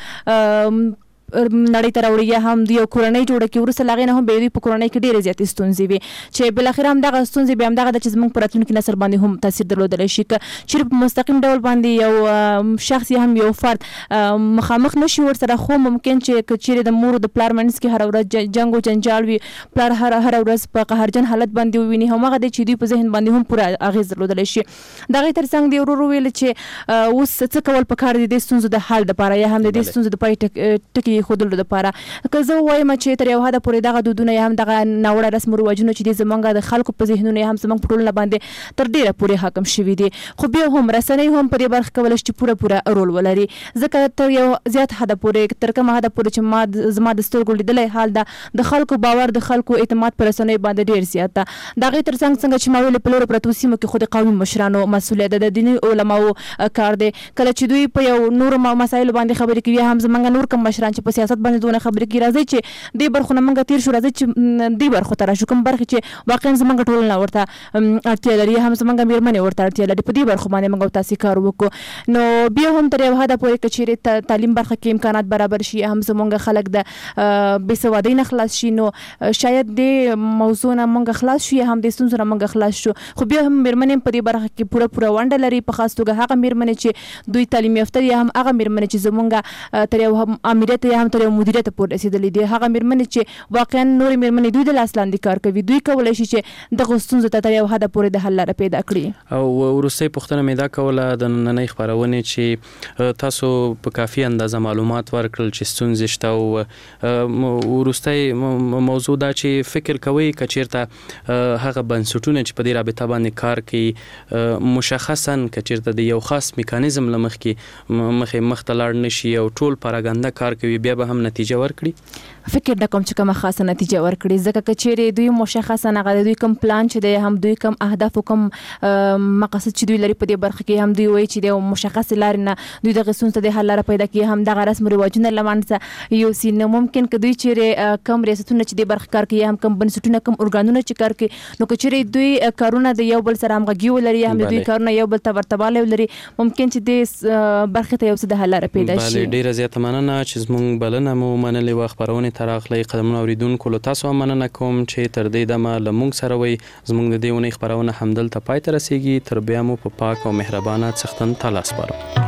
نړۍ ته راوړي یا هم د یو کورنۍ جوړه کې ورسره لاغې نه هم به دوی په کورنۍ کې ډېرې زیاتې ستونزې وي چې بالاخره هم دغه ستونزې به همدغه ده چې زموږ په راتلونکي نسل باندې هم تاثیر درلودلی شي. که چیرې په مستقیم ډول باندې یو شخص یا هم یو فرد مخامخ نه شي ورسره خو ممکن چې که چیرې د مور د پلار منځ کې هره ورځ جنګ او جنجال وي پلار هره هره ورځ په قهرجن حالت باندې وویني هماغه دی چې دوی په ذهن باندې هم پوره اغېز درلودلی شي. دغې تر څنګ د ورور ویل چې اوس څه کول پکار دي د ستونزو د حل دپاره یا هم د دې ستونزو د پای ټکي ایښودلو دپاره. که زه ووایم چې تر یو حده پورې دغه دودونه یا هم دغه ناوړه رسم و رواجونه چې دي زموږ د خلکو په ذهنونو یا هم زموږ په ټولنه باندې تر ډېره پورې حاکم شوي دي خو بیا هم رسنۍ هم په دې برخه کولی شي چې پوره پوره رول ولري ځکه تر یو زیات حده پورې تر کومه حده پورې چې ما زما د سترګو لیدلی حال ده د خلکو باور د خلکو اعتماد په رسنیو باندې ډېر زیات ده. د هغې تر څنګ څنګه چې ما ویلې په لوړو پرتو سیمو کې خو د قومي مشرانو مسؤلیت ده د دیني علماو کار دی. کله چې دوی په یو نورو مسایلو باندې خبرې کوي هم زموږ نور کوم مشران چې په سیاست باندې دونه خبرې کوي راځي چې دې برخو نه موږ تېر شو راځي چې دې برخو ته راشو کوم برخې چې واقعا زموږ ټولنه ورته اړتیا لري هم زموږ مېرمنې ورته اړتیا لري په دې برخو باندې موږ تاسې کار وکړو. نو بیا هم تر یو حده پورې که چیرې تعلیم برخه کې امکانات برابر شي هم زموږ خلک د بېسوادۍ نه خلاص شي نو شاید دې موضوع نه موږ خلاص شو یا هم دې ستونزو نه موږ خلاص شو. خو بیا هم مېرمنې په دې برخه کې پوره پوره ونډه لري په خاص توګه هغه مېرمنې چې دوی تعلیم یافته یا هم هغه مېرمنې چې زموږ تر یو امریت یا هم تر یو مدیریت پورې رسېدلي دي هغه مېرمنې چې واقعا نورې مېرمنې دوی د لاس لاندې کار کوي دوی کولی شي چې دغه ستونزو ته تر یو حده پورې د حل لاره پیدا کړي. او وروستۍ پوښتنه مې دا کوله د نننۍ خپرونې چې تاسو په کافي اندازه معلومات ورکړل چې ستونزې شته او وروستۍ موضوع دا چې فکر کوئ که چېرته هغه بنسټونه چې په دې رابطه باندې کار کوي مشخصا که چېرته د یو خاص میکانیزم له مخکې مخې مخ ته لاړ نه شي او ټول پراګنده کار کوي بیا به هم نتیجه ورکړي. فکر نه کوم چې کومه خاصه نتیجه ورکړي ځکه که چیرې دوی مشخصا هغه دوی کوم پلان چې دی هم دوی کوم اهداف او کوم مقاصد چې دوی لري په دې برخه کې هم دوی وایي چې د مشخص لارې نه دوی دغه ستونزو ته د حل لاره پیدا کړي هم دغه رسم رواجونه له منځه یوسي. نو ممکن که دوی چیرې کوم ریاستونه چې د برخه کار کوي هم کوم بنسټونه کوم ارګانونه چې کار کوي نو که چیرې دوی کارونه د یو بل سره همغږي ولري هم دوی کارونه یو بل ته ورته والی ولري ممکن چې دې برخې ته یو څه د حل لاره پیدا شي. ډېره زیاته مننه چې زموږ بلنه مو منلې وه خپرونې ته راغلی. قدمونه اوریدونکو له تاسو هم مننه کوم چې تر دې دمه له موږ سره وئ. زموږ د دې اونۍ خپرونه همدلته پای ته رسیږي. تر بیا مو په پاک او مهربانه څښتن تعالی سپارم.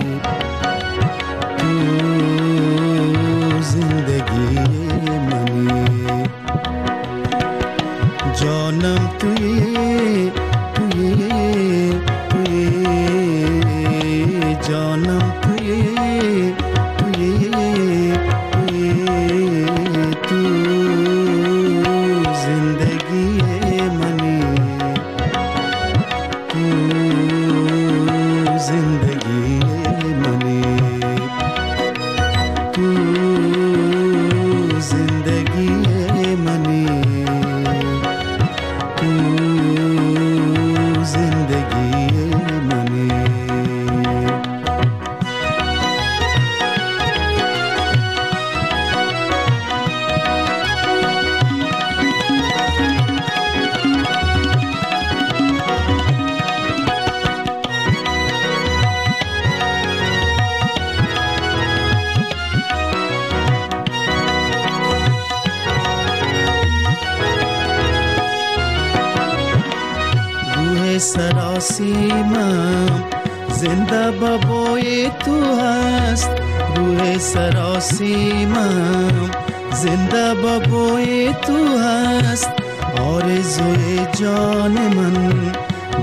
जिंदगी मनी زندگی منی، تو زندگی منی، تو زندگی منی. سراسیمم زنده بابای تو هست، روح سراسیمم زنده بابای تو هست، آرزوی جان من